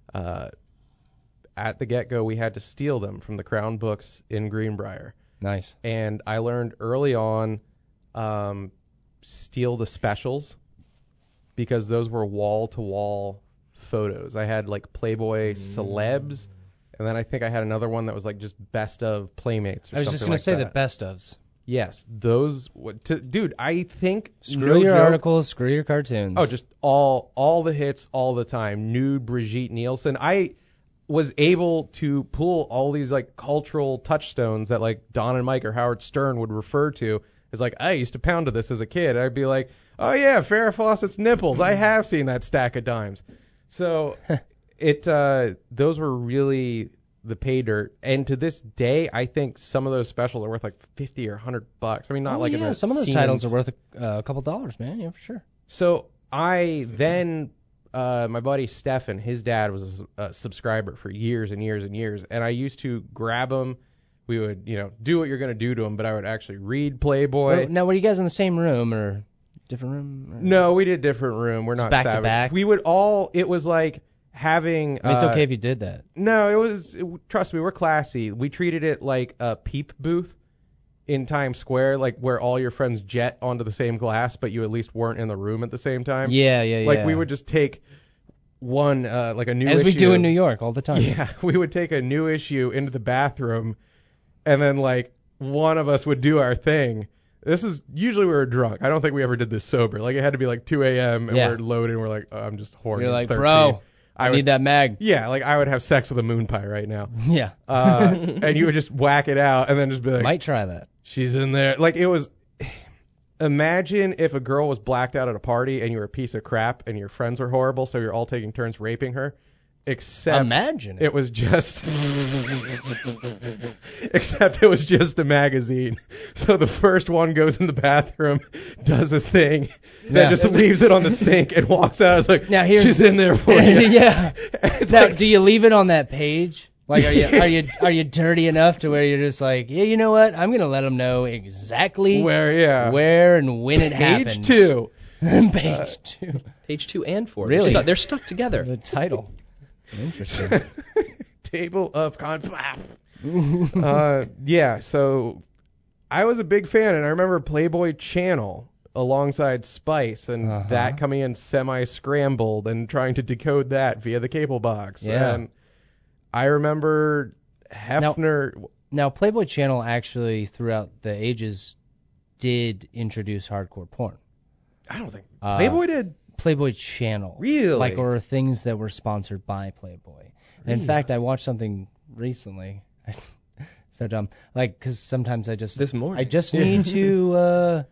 At the get-go, we had to steal them from the Crown Books in Greenbrier. Nice. And I learned early on, steal the specials because those were wall-to-wall photos. I had like Playboy celebs, and then I think I had another one that was like just best of Playmates or I was just something going like to say that. the best ofs. Yes, those. Dude, I think Screw no your joke, articles, screw your cartoons. Oh, just all the hits all the time. Nude Brigitte Nielsen. I was able to pull all these like cultural touchstones that like Don and Mike or Howard Stern would refer to as like, I used to pound to this as a kid. I'd be like, oh yeah, Farrah Fawcett's nipples. I have seen that stack of dimes. So those were really the pay dirt. And to this day, I think some of those specials are worth like $50 or $100. I mean, not like in the some of those scenes. titles are worth a couple dollars, man. Yeah, for sure. So I then, my buddy Stefan, his dad was a subscriber for years and years and years, and I used to grab him. We would, do what you're going to do to him, but I would actually read Playboy. Well, now, were you guys in the same room or different room? Or? No, we did different room. We're not back to savage. back? We would it was like having. I mean, it's okay if you did that. No, trust me, we're classy. We treated it like a peep booth in Times Square, like where all your friends jet onto the same glass, but you at least weren't in the room at the same time. Yeah. Like we would just take one, like a new issue. As we do in New York all the time. Yeah, we would take a new issue into the bathroom, and then like one of us would do our thing. This is usually we were drunk. I don't think we ever did this sober. Like it had to be like 2 a.m. and Yeah. we're loaded and we're like, oh, I'm just horny. You're like, 13. bro, I would- need that mag. Yeah, like I would have sex with a moon pie right now. Yeah. And you would just whack it out and then just be like, Might try that. she's in there. Like it was. Imagine if a girl was blacked out at a party and you were a piece of crap and your friends were horrible, so you're all taking turns raping her. except Imagine it. it was just except it was just a magazine. So the first one goes in the bathroom, does his thing, then Yeah. just leaves it on the sink and walks out. It's like, Now here's- she's in there for you. Yeah. It's Now, like, do you leave it on that page? Like, are you dirty enough to where you're just like, yeah, you know what? I'm gonna let them know exactly where and when it happened. Page 2. Page 2. Page 2 and 4. Really? They're stuck together. The title. Interesting. Table of Contents. Yeah, so I was a big fan, and I remember Playboy Channel alongside Spice, and that coming in semi-scrambled and trying to decode that via the cable box. Yeah. And I remember Hefner. Now, Playboy Channel actually, throughout the ages, did introduce hardcore porn. I don't think Playboy did. Playboy Channel. Really? Or things that were sponsored by Playboy. And in fact, I watched something recently. So dumb. Like, because sometimes I just... This morning. I just need to...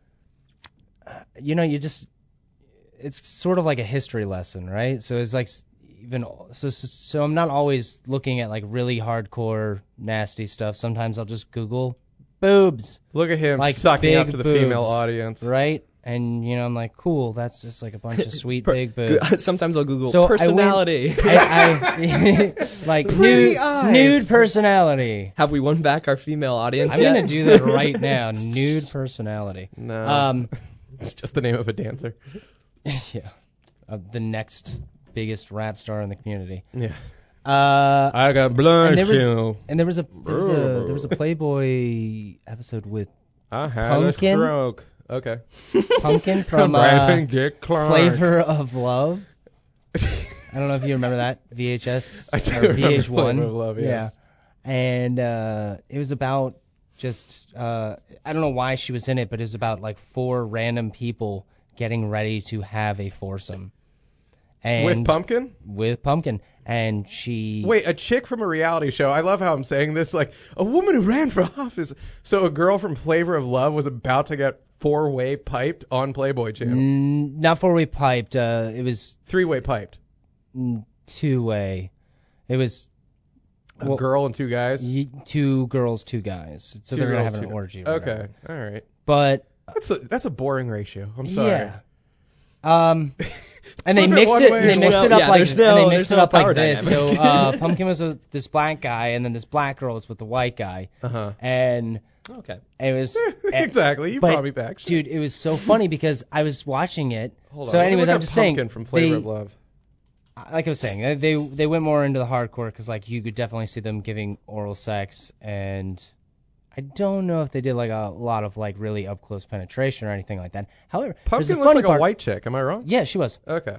It's sort of like a history lesson, right? So it's like... So I'm not always looking at like really hardcore nasty stuff. Sometimes I'll just Google boobs, Look at him like sucking up big to the boobs, female audience. right? And I'm like, cool, that's just like a bunch of sweet big boobs. Sometimes I'll Google So personality. I like Pretty eyes. nude personality. Have we won back our female audience I'm yet? gonna do that right now. Nude personality. No, it's just the name of a dancer. Yeah, the next biggest rap star in the community. Yeah. I got blood. And there was a Playboy episode with I had Pumpkin? a stroke. Okay. Pumpkin from Brandon Dick Clark. Flavor of Love. I don't know if you remember that VHS I do or remember VH1. Flavor of Love, yes. Yeah, and it was about just I don't know why she was in it, but it was about like 4 random people getting ready to have a foursome. And With Pumpkin? With Pumpkin, and she. Wait, a chick from a reality show. I love how I'm saying this. Like, a woman who ran for office. So a girl from Flavor of Love was about to get 4-way piped on Playboy Channel. Not 4-way piped. It was 3-way piped. 2-way. It was A girl and 2 guys. 2 girls, 2 guys. So 2 they're gonna girls, have an 2 orgy. or Okay, whatever. all right. But That's a boring ratio. I'm sorry. yeah. And they Flip it mixed one it. way And they or mixed the it other. up Yeah, like. there's And they no- mixed there's it no up like power this. dynamic. So Pumpkin was with this black guy, and then this black girl was with the white guy, Uh-huh. and Okay. it was. Exactly. You But, probably back. Dude, it was so funny because I was watching it. Hold So on. anyways, Look I'm up just saying. Pumpkin from Flavor they- of Love. Like I was saying, they went more into the hardcore because like you could definitely see them giving oral sex, and I don't know if they did like a lot of like really up close penetration or anything like that. However, there's Pumpkin a looks funny like part. a white chick. Am I wrong? Yeah, she was. Okay.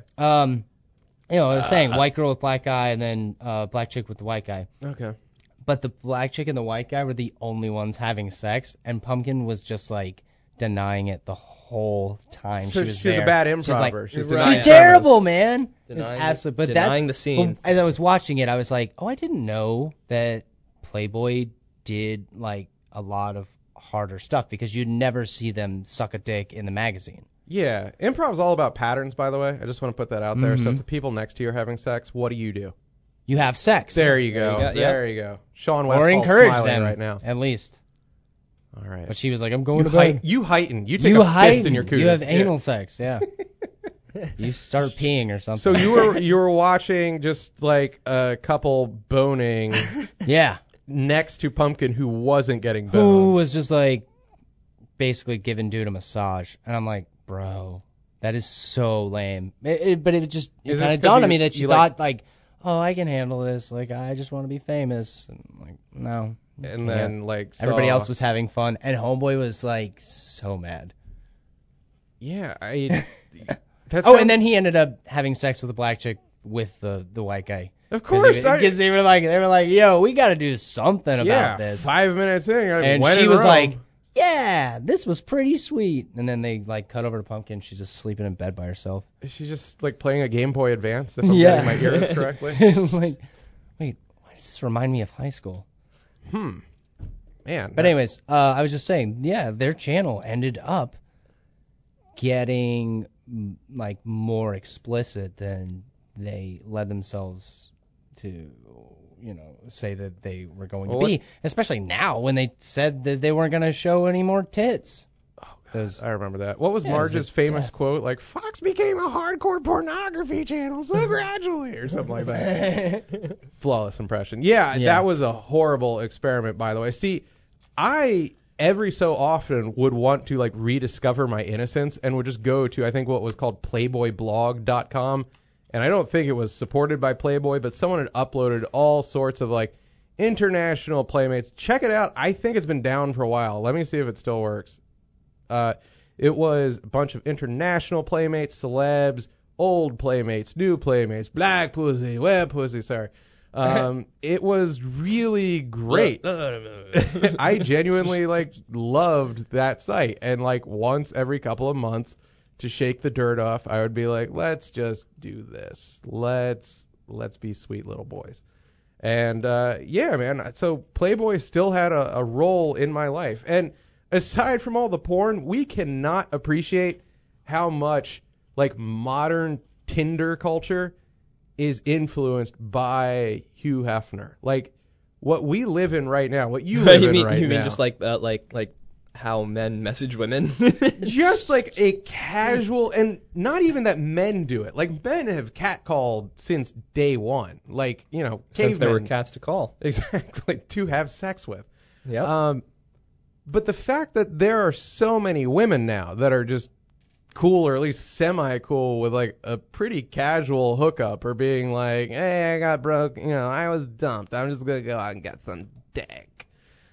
I was saying white girl with black guy, and then black chick with the white guy. Okay. But the black chick and the white guy were the only ones having sex, and Pumpkin was just like denying it the whole time So she was she's there. a bad She's like, improver. She's she's denying the terrible, premise. man. It's Denying the- absolutely, but denying that's the scene. As I was watching it, I was like, oh, I didn't know that Playboy did like a lot of harder stuff because you'd never see them suck a dick in the magazine. Yeah, improv's all about patterns, by the way. I just want to put that out there. Mm-hmm. So if the people next to you are having sex, what do? You have sex. There you go. There you go, There you go. Sean Westfall or encourage smiling them right now. at least. All right. But she was like, I'm going You, to bed. you heighten. You take You a fist heighten. in your cooter. You have Yeah. anal sex, yeah. You start peeing or something. So you were watching just like a couple boning yeah. next to Pumpkin who wasn't getting Who boned. was just like basically giving dude a massage, and I'm like, bro, that is so lame. But it just Is kind this of 'cause dawned on you- me that she you thought like, oh, I can handle this. Like I just want to be famous. And I'm like, no. you And can't. then like Everybody saw- else was having fun, and Homeboy was like so mad. Yeah, that's Oh, and then he ended up having sex with a black chick with the white guy. of course Because they were like, yo, we got to do something about yeah, this. 5 minutes in, you're like, And when she in was Rome? like, yeah, this was pretty sweet. And then they like cut over to Pumpkin. She's just sleeping in bed by herself. She's just like playing a Game Boy Advance, if I'm Yeah. getting my ears correctly. Like, wait, why does this remind me of high school? Man. But anyways, I was just saying, yeah, their channel ended up getting like more explicit than they led themselves to, say that they were going Well, to be. Especially now when they said that they weren't going to show any more tits. I remember that. What was Yeah, Marge's it was famous quote? Like, Fox became a hardcore pornography channel so gradually, or something like that. Flawless impression. Yeah, Yeah. that was a horrible experiment, by the way. See, I every so often would want to like rediscover my innocence and would just go to, I think, what was called playboyblog.com. And I don't think it was supported by Playboy, but someone had uploaded all sorts of like international playmates. Check it out. I think it's been down for a while. Let me see if it still works. It was a bunch of international playmates, celebs, old playmates, new playmates, black pussy, web pussy, sorry. It was really great. I genuinely like loved that site. And like once every couple of months to shake the dirt off, I would be like, let's just do this. Let's be sweet little boys. And yeah, man. So Playboy still had a role in my life. And aside from all the porn, we cannot appreciate how much like modern Tinder culture is influenced by Hugh Hefner. Like what we live in right now, what you live in right now. You mean just like how men message women? Just like a casual, and not even that men do it. Like men have catcalled since day one. Like, Since there were cavemen. cats to call. Exactly, to have sex with. Yeah. But the fact that there are so many women now that are just cool, or at least semi-cool, with like a pretty casual hookup, or being like, hey, I got broke, I was dumped, I'm just going to go out and get some dick.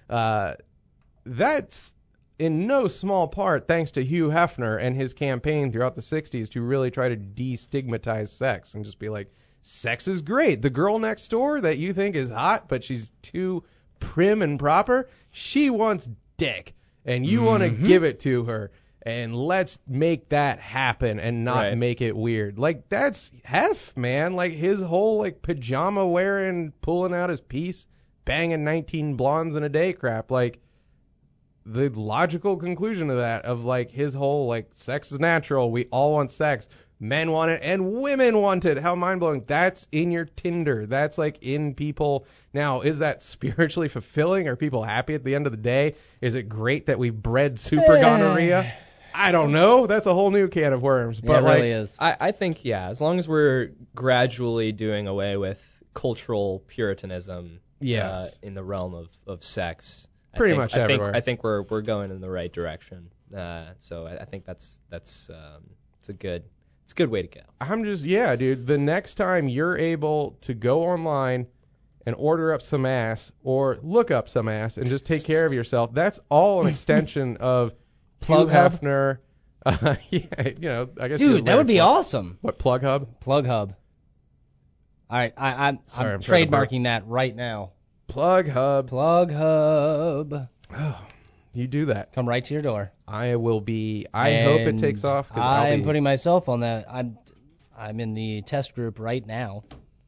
That's in no small part thanks to Hugh Hefner and his campaign throughout the 60s to really try to destigmatize sex and just be like, sex is great. The girl next door that you think is hot, but she's too prim and proper, she wants dick, and you want to give it to her, and let's make that happen and not make it weird. Like, that's Hef, man. Like, his whole, like, pajama wearing, pulling out his piece, banging 19 blondes in a day crap. Like, the logical conclusion of that, of, like, his whole, like, sex is natural, we all want sex, men want it, and women want it. How mind-blowing. That's in your Tinder. That's, like, in people. Now, is that spiritually fulfilling? Are people happy at the end of the day? Is it great that we've bred super gonorrhea? I don't know. That's a whole new can of worms. But it really is. I think, as long as we're gradually doing away with cultural puritanism Yes. in the realm of sex, Pretty much everywhere. I think we're going in the right direction. So I think that's it's a good way to go. I'm just, dude, the next time you're able to go online and order up some ass or look up some ass and just take care of yourself, that's all an extension of Hugh Plug Hub? Hefner. I guess. Dude, that would be awesome. What, Plug Hub? Plug Hub. All right, I'm Sorry, I'm trying to trademarking that right now. Plug Hub. Plug Hub. You do that. Come right to your door. I will be. I hope it takes off. 'Cause I I'll am be, putting myself on that. I'm in the test group right now.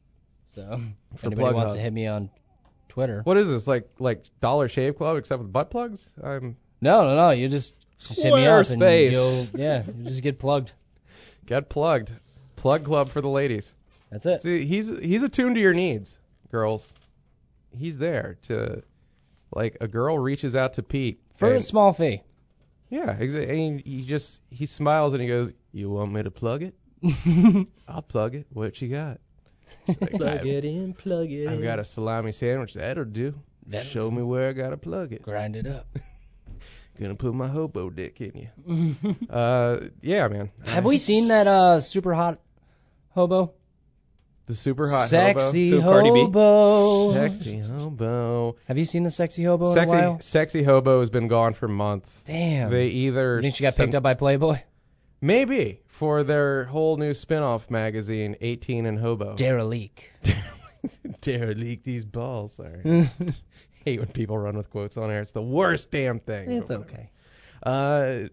So if For anybody Plug wants Hub. to hit me on Twitter. What is this, like Dollar Shave Club except with butt plugs? No. You just hit me up and Squarespace. you just get plugged. Get plugged. Plug Club for the ladies. That's it. See, he's attuned to your needs, girls. He's there to, like, a girl reaches out to Pete. For a and- small fee. Yeah, and he smiles and he goes, "You want me to plug it? I'll plug it. What you got?" She's like, Plug it in. I've got a salami sandwich. That'll do. That'll Show me where I gotta plug it. Grind it up. Gonna put my hobo dick in you. Yeah, man. Have we seen that super hot hobo? The super hot Sexy Who, Cardi B? hobo. Sexy hobo. Have you seen the sexy hobo in a while? Sexy hobo has been gone for months. Damn. They either You think she got picked up by Playboy? Maybe for their whole new spin-off magazine, 18 and Hobo. Derelict. Derelict these balls. Sorry. Hate when people run with quotes on air. It's the worst damn thing. It's But okay. whatever.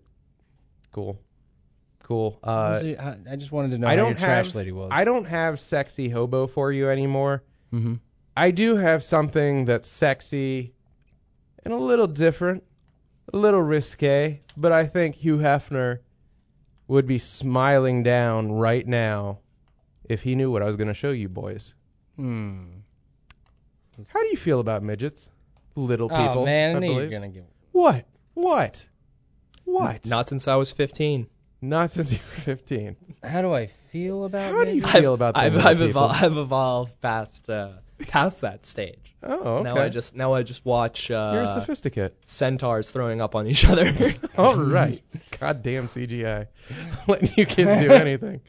Cool. I just wanted to know I how don't your trash have- lady was. I don't have sexy hobo for you anymore. Mm-hmm. I do have something that's sexy and a little different, a little risque, but I think Hugh Hefner would be smiling down right now if he knew what I was going to show you boys. How How do you feel about midgets? Little people, Oh man, I I knew you were believe. gonna give. What? What? Not since I was 15. Not since you were 15. How do I feel about? How do you midgets? feel about the I've little people? evolved past that stage. Oh, okay. Now I just watch You're a sophisticate. centaurs throwing up on each other. All right. Goddamn CGI. Letting you kids do anything.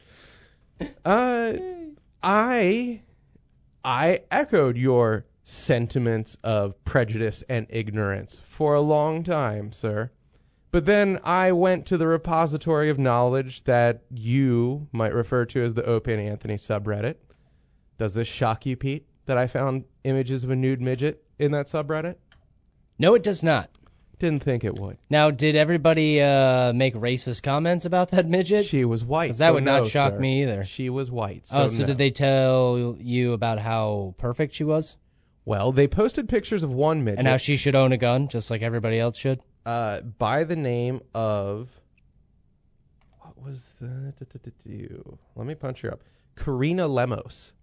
I echoed your sentiments of prejudice and ignorance for a long time, sir. But then I went to the repository of knowledge that you might refer to as the Opie and Anthony subreddit. Does this shock you, Pete, that I found images of a nude midget in that subreddit? No, it does not. Didn't think it would. Now, did everybody make racist comments about that midget? She was white. 'Cause that so would not no, shock sir. me either. She was white. So no. did they tell you about how perfect she was? Well, they posted pictures of one midget And how she should own a gun, just like everybody else should? by the name of... What was that? Let me punch her up. Karina Lemos.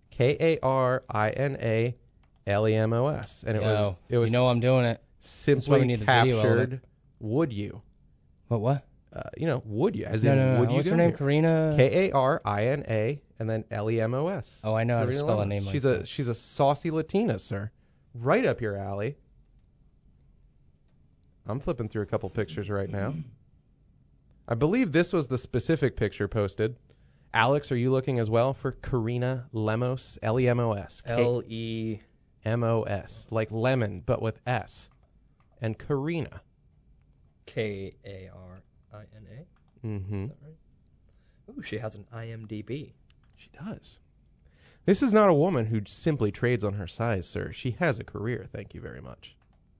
Karinalemos. And it was you know I'm doing it. why we simply need the video captured, would you? What? Would you? As No, in, no. would you What's go her name? here? Karina? Karina and then Lemos. Oh, I know how to Karina spell a Lemos. name like she's that. She's a saucy Latina, sir. Right up your alley. I'm flipping through a couple pictures right now. I believe this was the specific picture posted. Alex, are you looking as well for Karina Lemos? Lemos. Lemos. Like lemon, but with S. And Karina. Karina. Mm-hmm. Is that right? Ooh, she has an IMDb. She does. This is not a woman who simply trades on her size, sir. She has a career, thank you very much.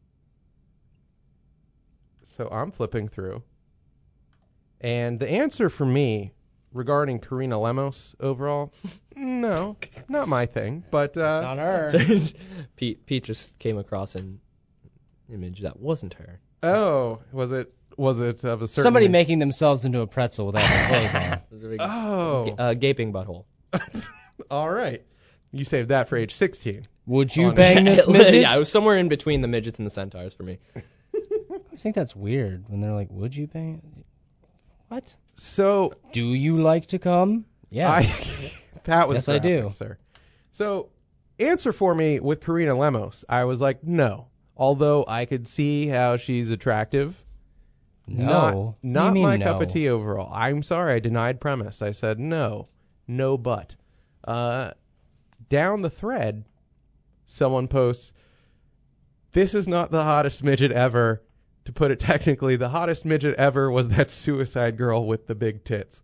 So I'm flipping through. And the answer for me regarding Karina Lemos overall, no, not my thing. But Not her. Pete just came across an image that wasn't her. oh, was it of a certain... Somebody making themselves into a pretzel without their clothes on. It was a big Oh, gaping butthole. all right. You saved that for age 16. Would you On- bang this midget? Yeah, it was somewhere in between the midgets and the centaurs for me. I think that's weird when they're like, would you bang? What? So Do you like to come? Yeah. that was Yes, I graphic, do. sir. So, answer for me with Karina Lemos. I was like, no. Although I could see how she's attractive. No. Not You mean my no? cup of tea overall. I'm sorry, I denied premise. I said no but. Down the thread, someone posts, this is not the hottest midget ever. To put it technically, the hottest midget ever was that Suicide Girl with the big tits.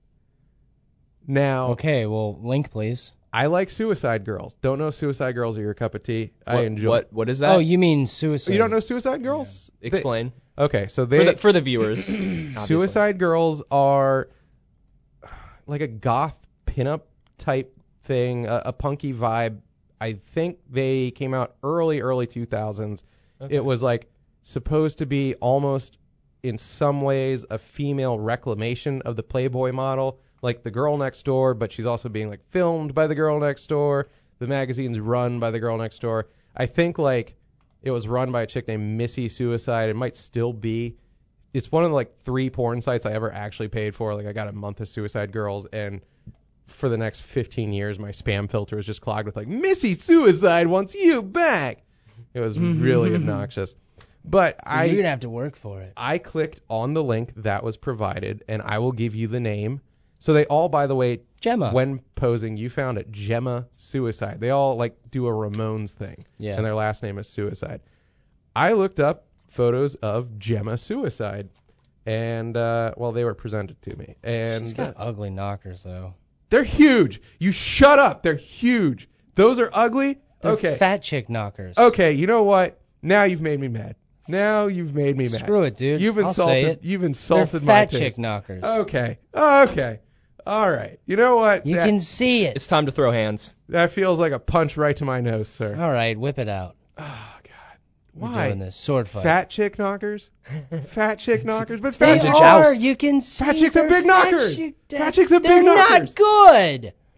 Now, Okay, well, link, please. I like Suicide Girls. Don't know if Suicide Girls are your cup of tea. I enjoy. What is that? Oh, you mean suicide? You don't know Suicide Girls? Explain Okay, so they for the viewers. obviously. Suicide Girls are like a goth pinup type thing, a punky vibe. I think they came out early 2000s. Okay. It was like supposed to be almost in some ways a female reclamation of the Playboy model, like the girl next door, but she's also being like filmed by the girl next door. The magazine's run by the girl next door. I think like it was run by a chick named Missy Suicide. It might still be. It's one of the like 3 porn sites I ever actually paid for. Like I got a month of Suicide Girls, and for the next 15 years my spam filter is just clogged with like Missy Suicide wants you back. It was really obnoxious. But You're going to have to work for it. I clicked on the link that was provided, and I will give you the name. So they all, by the way, Gemma. when posing, you found it, Gemma Suicide. They all like do a Ramones thing, Yeah. and their last name is Suicide. I looked up photos of Gemma Suicide, and well, they were presented to me, and She's got ugly knockers, though. they're huge. You shut up. They're huge. Those are ugly. They're Okay. fat chick knockers. Okay. You know what? Now you've made me mad. Now you've made me mad. Screw it, dude. You've I'll say insulted. it. You've They're insulted my fat taste. chick knockers. Okay. Okay. All right. You know what? You that, can see it. It's time to throw hands. that feels like a punch right to my nose, sir. All right, whip it out. Oh God. We're Why? doing this sword fight. Fat chick knockers? Fat chick knockers? But They fat to chick, are. joust. You can see. Fat chicks are they're big knockers. chick- Fat chicks are big they're knockers. not good.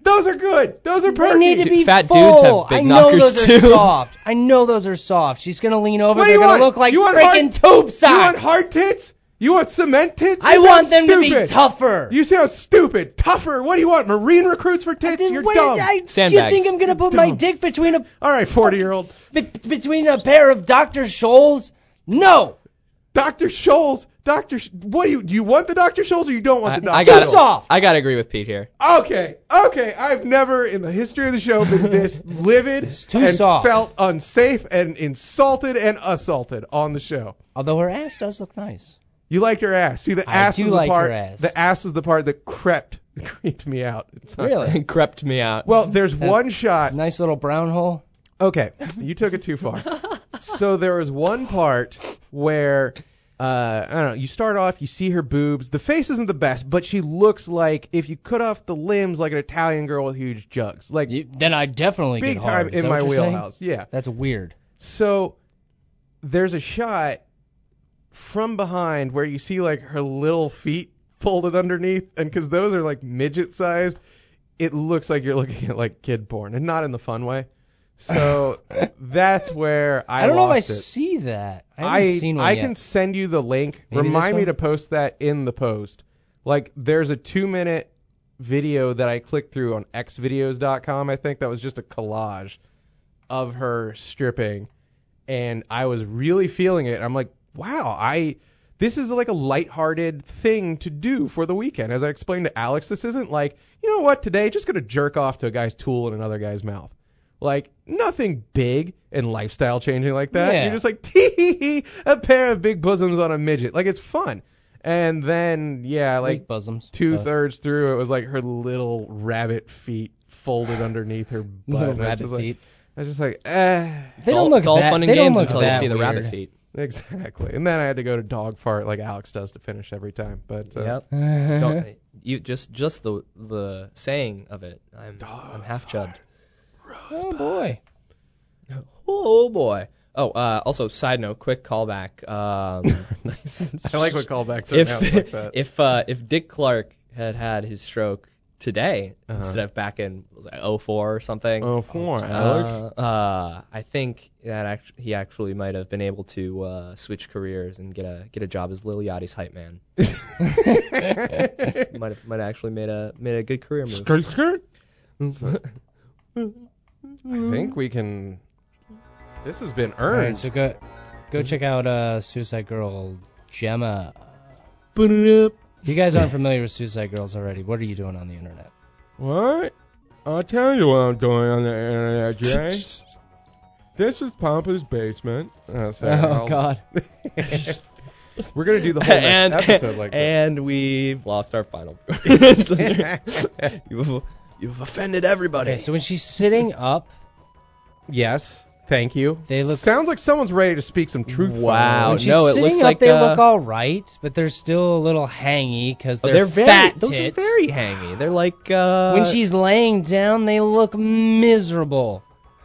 Those are good. Those are They perky. need to be Fat full. dudes have big I know knockers, those too. are soft. I know those are soft. She's gonna lean over. What do They're you gonna want? look like You want freaking tube You want socks. hard tits? You want cement tits? I You want sound them to be stupid. tougher. You sound stupid. Tougher. What do you want? Marine recruits for tits? Then You're what- dumb. do you Sandbags. think I'm gonna put my dick between a All right, 40-year-old. between a pair of Dr. Scholl's? No. Dr. Scholl's. What do you want the Dr. Scholl's or you don't want the Dr. I Too gotta, Scholl's? soft. I gotta agree with Pete here. Okay. I've never in the history of the show been this livid It's too and soft. felt unsafe and insulted and assaulted on the show. Although her ass does look nice. You liked her ass. See, the I ass do was the like part. her ass. The ass was the part that creeped me out. It's not Really? great. Crept me out. Well, there's one shot. Nice little brown hole. Okay, you took it too far. So there was one part where I don't know. You start off, you see her boobs. The face isn't the best, but she looks like if you cut off the limbs, like an Italian girl with huge jugs, like Then I definitely big get hard. time Is in that my what you're saying? wheelhouse. Yeah. That's weird. So there's a shot from behind where you see like her little feet folded underneath, and because those are like midget sized, it looks like you're looking at like kid porn, and not in the fun way. So that's where I don't know if I lost it. see that. I haven't seen one I yet. can send you the link. Maybe this Remind me one? to post that in the post. Like there's a 2-minute video that I clicked through on xvideos.com. I think that was just a collage of her stripping, and I was really feeling it. I'm like, wow, this is like a lighthearted thing to do for the weekend. As I explained to Alex, this isn't like, you know what, today just gonna jerk off to a guy's tool in another guy's mouth. Like nothing big and lifestyle changing like that. Yeah. You're just like, tee a pair of big bosoms on a midget. Like it's fun. And then like Big bosoms. 2/3 through, it was like her little rabbit feet folded underneath her butt. Little And I was rabbit just like- feet. I was just like, They don't look It's all that. fun and they don't games look until you that see the weird. rabbit feet. Exactly. And then I had to go to dog fart like Alex does to finish every time. But Yep. Don't, you just the saying of it. I'm half chubbed. Oh boy. Oh boy. Oh, also side note, quick callback. Nice. I like when callbacks are announced like that. if Dick Clark had his stroke today instead of back in 04 or something. Oh, for Alex. I think that he actually might have been able to switch careers and get a job as Lil Yachty's hype man. might have actually made a good career move. Skirt. I think we can. This has been All right, earned. so go check out Suicide Girl Gemma. Put it up. If you guys aren't familiar with Suicide Girls already, what are you doing on the internet? What? I'll tell you what I'm doing on the internet, Jay. This is Papa's basement. God. We're gonna do the whole next episode like that. And we've lost our final. You've offended everybody. Okay, so when she's sitting up, Yes. Thank you. They look- Sounds like someone's ready to speak some truth. Wow. when she's no, it sitting looks up, like they look all right, but they're still a little hangy because they're, fat those tits. are very hangy. They're like When she's laying down, they look miserable.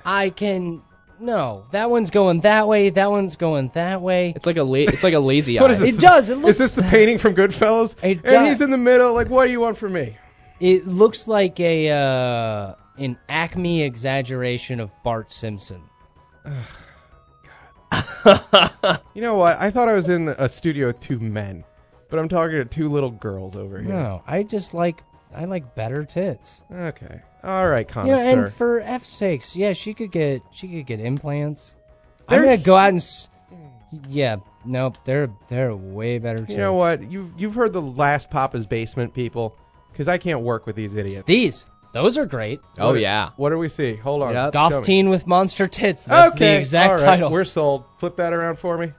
No, that one's going that way. That one's going that way. it's like a lazy eye. What is this? It does. It looks. Is this the painting from Goodfellas? It And does. he's in the middle. Like, what do you want from me? It looks like an Acme exaggeration of Bart Simpson. You know what? I thought I was in a studio with two men, but I'm talking to two little girls over here. No, I like better tits. Okay. All right, Yeah, connoisseur. and for F's sakes, yeah, she could get implants. They're- I'm gonna go out and yeah, nope, they're way better tits. You know what? You've heard the last Papa's Basement people, because I can't work with these idiots. Those are great. Oh yeah. What do we see? Hold on. Yep. Show me. Goth teen with monster tits. That's Okay. the exact all right. title. We're sold. Flip that around for me.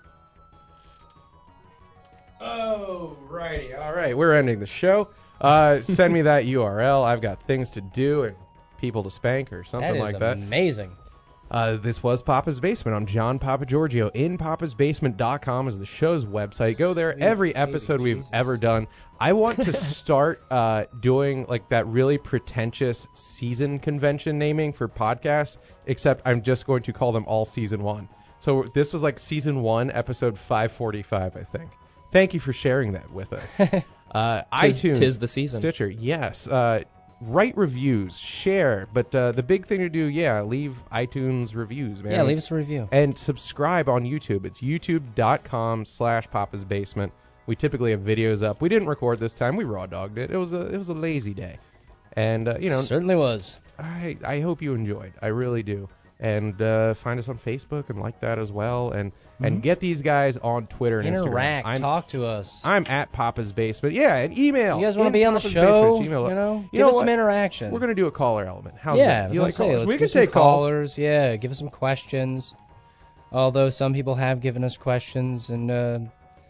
Oh, righty. All right. We're ending the show. Send me that URL. I've got things to do and people to spank or something That is like that. amazing. This was Papa's Basement. I'm John Papagiorgio. InPapasBasement.com is the show's website. Go there. Every episode we've ever done. I want to start doing like that really pretentious season convention naming for podcasts, except I'm just going to call them all season one. So this was like season 1, episode 545, I think. Thank you for sharing that with us. iTunes. Tis the season. Stitcher, yes. write reviews, share. But the big thing to do, leave iTunes reviews, man. Yeah, leave us a review. And subscribe on YouTube. It's youtube.com/Papa's Basement. We typically have videos up. We didn't record this time. We raw dogged it. It was a lazy day. And, Certainly was. I hope you enjoyed. I really do. And find us on Facebook and like that as well. And get these guys on Twitter and Interact. Instagram. Talk to us. I'm at Papa's Basement. Yeah, and email. You guys want to be on the Papa's show? Basement, Give us what? some interaction. We're going to do a caller element. How's Yeah, that? I was You gonna like say, callers? let's We get can some take calls. callers. Yeah, give us some questions. Although some people have given us questions and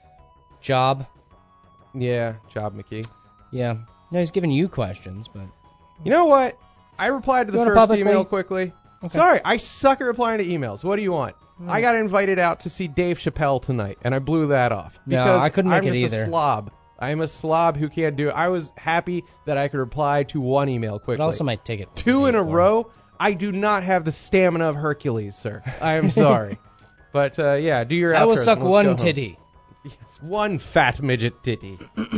Job. Yeah, Job McKee. Yeah. No, he's giving you questions, but You know what? I replied to the You wanna first publicly- email quickly. Okay. Sorry, I suck at replying to emails. What do you want? I got invited out to see Dave Chappelle tonight, and I blew that off. No, Because I couldn't make I'm it just either. a slob. I'm a slob who can't do it. I was happy that I could reply to one email quickly. but also my ticket. Two in a row? I do not have the stamina of Hercules, sir. I am sorry. But, do your outros. I will suck and let's one go home. titty. Yes, one fat midget titty.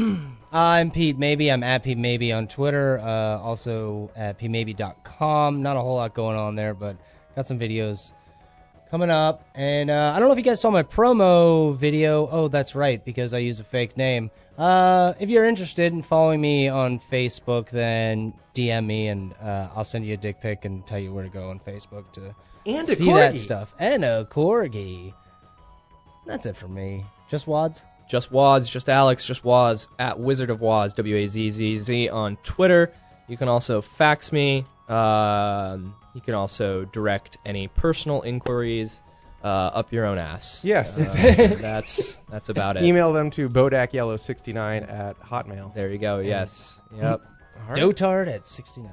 I'm Pete Maybe. I'm at Pete Maybe on Twitter. Also at PeteMaybe.com. Not a whole lot going on there, but got some videos coming up. And I don't know if you guys saw my promo video. Oh, that's right, because I use a fake name. If you're interested in following me on Facebook, then DM me and I'll send you a dick pic and tell you where to go on Facebook to And a see that corgi. stuff. And a corgi. That's it for me. Just Wads? Just Waz, just Alex, just Waz at Wizard of Waz, WAZZZ on Twitter. You can also fax me. You can also direct any personal inquiries up your own ass. Yes. That's about it. Email them to bodacyellow69 at Hotmail. There you go. Yes. Yep. All right. Dotard at 69.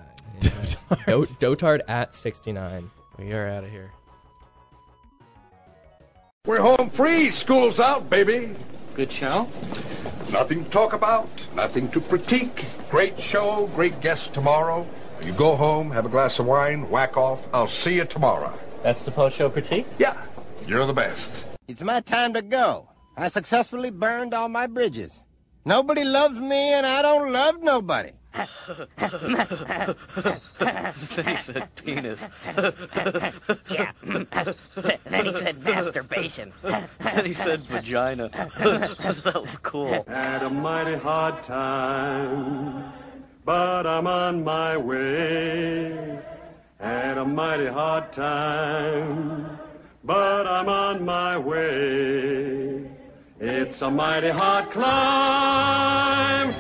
Dotard at 69. We are out of here. We're home free. School's out, baby. Good show? Nothing to talk about, nothing to critique. Great show, great guests tomorrow. You go home, have a glass of wine, whack off. I'll see you tomorrow. That's the post-show critique? Yeah, you're the best. It's my time to go. I successfully burned all my bridges. Nobody loves me, and I don't love nobody. Then he said penis. Yeah. Then he said masturbation. Then he said vagina. That was cool. Had a mighty hard time, but I'm on my way. Had a mighty hard time, but I'm on my way. It's a mighty hard climb